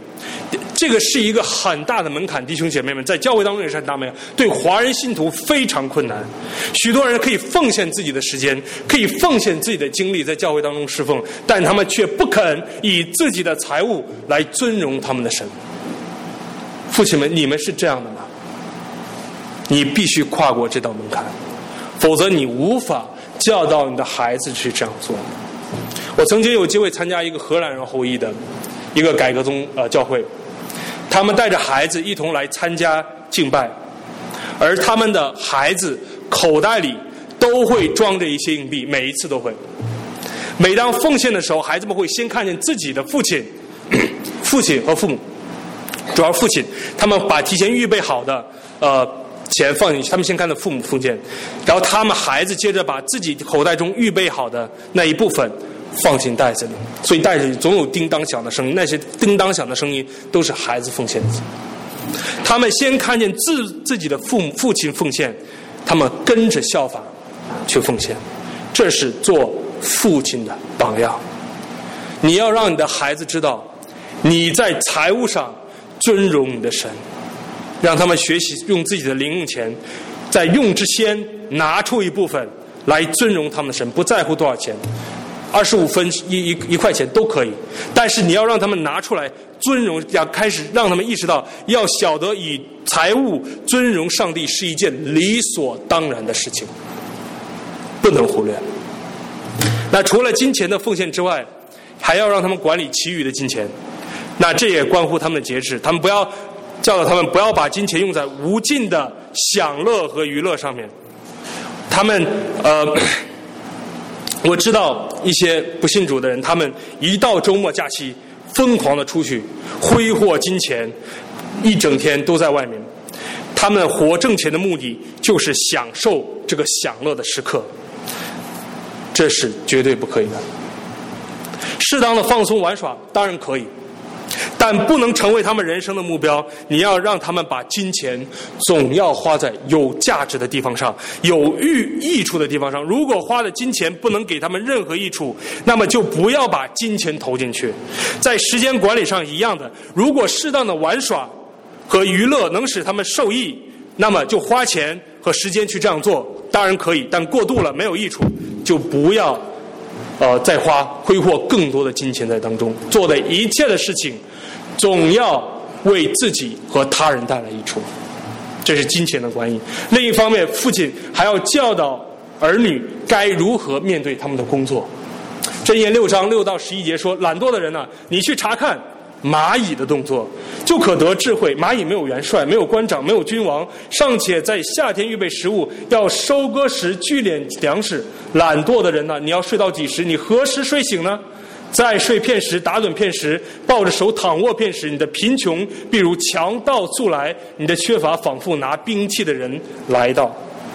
这个是一个很大的门槛，弟兄姐妹们，在教会当中也是很大门槛，对华人信徒非常困难。许多人可以奉献自己的时间，可以奉献自己的精力在教会当中侍奉，但他们却不肯以自己的财物来尊荣他们的神。父亲们，你们是这样的吗？你必须跨过这道门槛，否则你无法教导你的孩子去这样做。我曾经有机会参加一个荷兰人后裔的一个改革宗呃教会，他们带着孩子一同来参加敬拜，而他们的孩子口袋里都会装着一些硬币，每一次都会。每当奉献的时候，孩子们会先看见自己的父亲、父亲和父母，主要父亲，他们把提前预备好的呃钱放进去，他们先看到父母奉献，然后他们孩子接着把自己口袋中预备好的那一部分放进袋子里，所以袋子里总有叮当响的声音，那些叮当响的声音都是孩子奉献的。他们先看见自自己的父母父亲奉献，他们跟着效法去奉献，这是做父亲的榜样。你要让你的孩子知道，你在财务上尊荣你的神，让他们学习用自己的零用钱，在用之先拿出一部分来尊荣他们的神，不在乎多少钱，二十五分一一一块钱都可以，但是你要让他们拿出来尊荣，要开始让他们意识到，要晓得以财物尊荣上帝是一件理所当然的事情，不能忽略。那除了金钱的奉献之外，还要让他们管理其余的金钱，那这也关乎他们的节制，他们不要教导他们不要把金钱用在无尽的享乐和娱乐上面。他们呃。我知道一些不信主的人，他们一到周末假期疯狂的出去挥霍金钱，一整天都在外面。他们活挣钱的目的就是享受这个享乐的时刻，这是绝对不可以的。适当的放松玩耍当然可以，但不能成为他们人生的目标。你要让他们把金钱总要花在有价值的地方上，有益益处的地方上。如果花的金钱不能给他们任何益处，那么就不要把金钱投进去。在时间管理上一样的，如果适当的玩耍和娱乐能使他们受益，那么就花钱和时间去这样做，当然可以，但过度了没有益处，就不要呃再花挥霍更多的金钱在当中。做的一切的事情总要为自己和他人带来益处，这是金钱的管理。另一方面，父亲还要教导儿女该如何面对他们的工作。箴言六章六到十一节说，懒惰的人啊，你去查看蚂蚁的动作，就可得智慧。蚂蚁没有元帅，没有官长，没有君王，尚且在夏天预备食物，要收割时聚敛粮食。懒惰的人呢、啊，你要睡到几时？你何时睡醒呢？在睡片时，打盹片时，抱着手躺卧片时，你的贫穷必如强盗速来，你的缺乏仿佛拿兵器的人来到。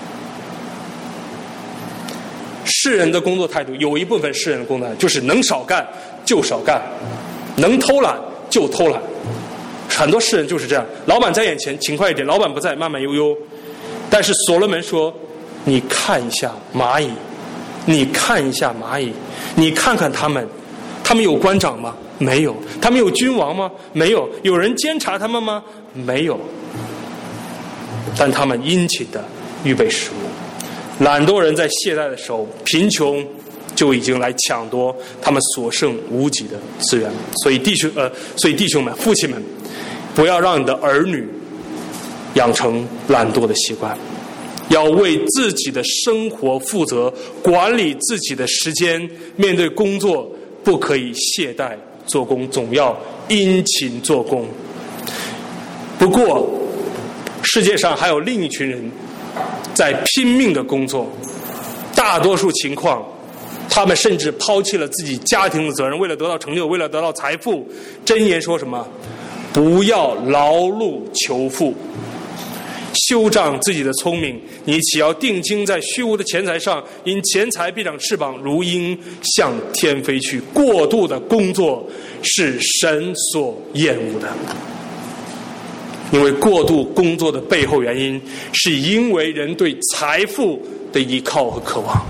世人的工作态度，有一部分世人的工作态度就是能少干就少干，能偷懒就偷懒。很多世人就是这样，老板在眼前勤快一点，老板不在慢慢悠悠。但是所罗门说，你看一下蚂蚁，你看一下蚂蚁，你看看他们，他们有官长吗？没有。他们有君王吗？没有。有人监察他们吗？没有。但他们殷勤的预备食物。懒惰人在懈怠的时候，贫穷就已经来抢夺他们所剩无几的资源。所以弟兄呃，所以弟兄们、父亲们，不要让你的儿女养成懒惰的习惯，要为自己的生活负责，管理自己的时间，面对工作不可以懈怠做工，总要殷勤做工。不过世界上还有另一群人在拼命的工作，大多数情况他们甚至抛弃了自己家庭的责任，为了得到成就，为了得到财富。箴言说什么？不要劳碌求富，修长自己的聪明，你岂要定睛在虚无的钱财上？因钱财必长翅膀，如鹰向天飞去。过度的工作是神所厌恶的，因为过度工作的背后原因，是因为人对财富的依靠和渴望。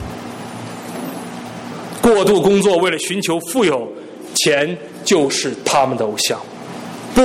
过度工作为了寻求富有，钱就是他们的偶像。不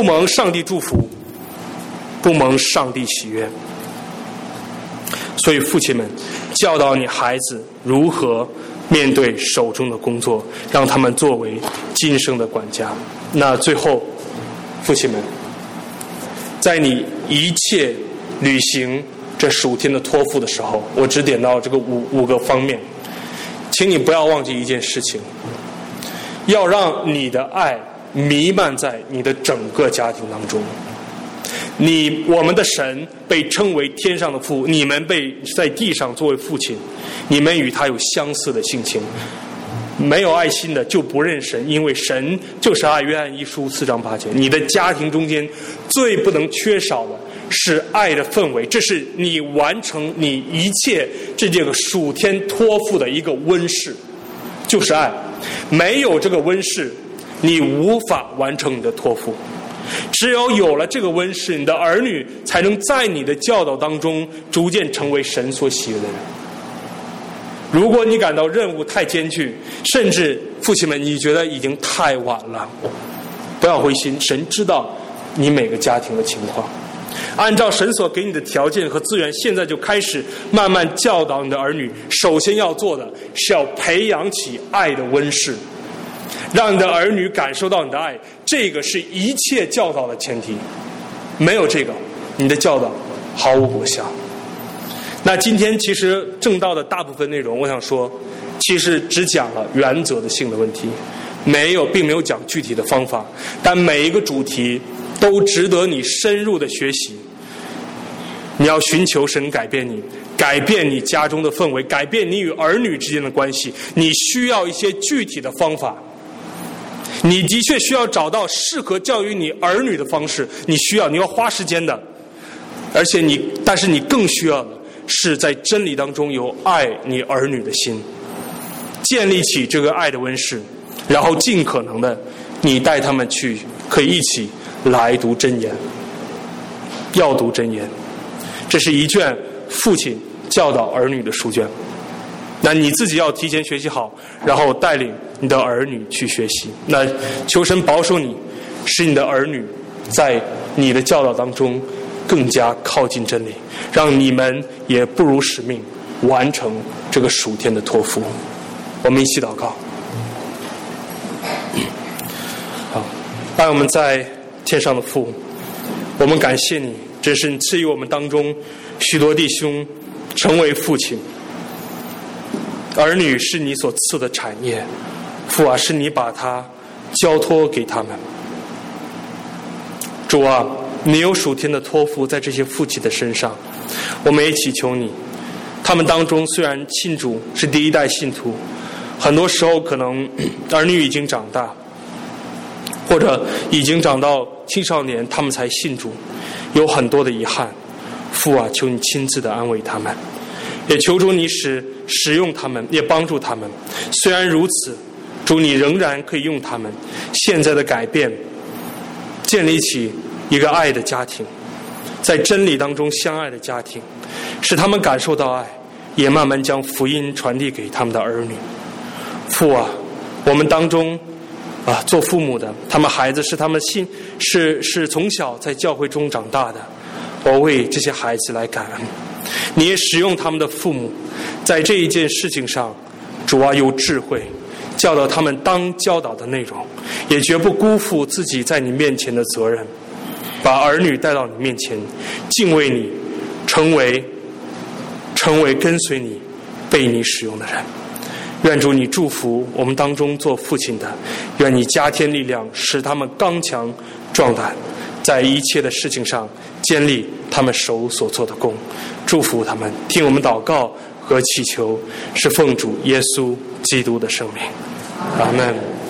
不蒙上帝祝福，不蒙上帝喜悦。所以父亲们，教导你孩子如何面对手中的工作，让他们作为今生的管家。那最后，父亲们，在你一切履行这属天的托付的时候，我只点到这个五五个方面，请你不要忘记一件事情，要让你的爱弥漫在你的整个家庭当中。你我们的神被称为天上的父，你们被在地上作为父亲，你们与他有相似的性情。没有爱心的就不认神，因为神就是爱。约翰一书四章八节。你的家庭中间最不能缺少的是爱的氛围，这是你完成你一切这这个属天托付的一个温室，就是爱。没有这个温室，你无法完成你的托付。只有有了这个温室，你的儿女才能在你的教导当中逐渐成为神所喜悦的人。如果你感到任务太艰巨，甚至父亲们你觉得已经太晚了，不要灰心，神知道你每个家庭的情况。按照神所给你的条件和资源，现在就开始慢慢教导你的儿女。首先要做的是要培养起爱的温室，让你的儿女感受到你的爱，这个是一切教导的前提。没有这个，你的教导毫无果效。那今天其实正道的大部分内容，我想说，其实只讲了原则的性的问题，没有，并没有讲具体的方法。但每一个主题都值得你深入的学习。你要寻求神改变你，改变你家中的氛围，改变你与儿女之间的关系。你需要一些具体的方法。你的确需要找到适合教育你儿女的方式，你需要，你要花时间的。而且你，但是你更需要的是在真理当中有爱你儿女的心，建立起这个爱的温室，然后尽可能的你带他们去，可以一起来读箴言，要读箴言。这是一卷父亲教导儿女的书卷，那你自己要提前学习好，然后带领你的儿女去学习。那求神保守你，使你的儿女在你的教导当中更加靠近真理，让你们也不辱使命，完成这个属天的托付。我们一起祷告。好，爱我们在天上的父，我们感谢你，真是你赐予我们当中许多弟兄成为父亲，儿女是你所赐的产业，父啊，是你把它交托给他们。主啊，你有属天的托付在这些父亲的身上，我们也祈求你，他们当中虽然信主是第一代信徒，很多时候可能儿女已经长大，或者已经长到青少年，他们才信主，有很多的遗憾。父啊，求你亲自的安慰他们，也求主你使使用他们，也帮助他们。虽然如此，主你仍然可以用他们现在的改变，建立起一个爱的家庭，在真理当中相爱的家庭，使他们感受到爱，也慢慢将福音传递给他们的儿女。父啊，我们当中啊，做父母的，他们孩子是他们信是是从小在教会中长大的，我为这些孩子来感恩。你也使用他们的父母，在这一件事情上，主啊有智慧，教导他们当教导的内容，也绝不辜负自己在你面前的责任，把儿女带到你面前，敬畏你，成为成为跟随你、被你使用的人。愿主你祝福我们当中做父亲的，愿你加添力量，使他们刚强壮胆，在一切的事情上坚立他们手所做的工。祝福他们，听我们祷告和祈求，是奉主耶稣基督的圣名，阿们。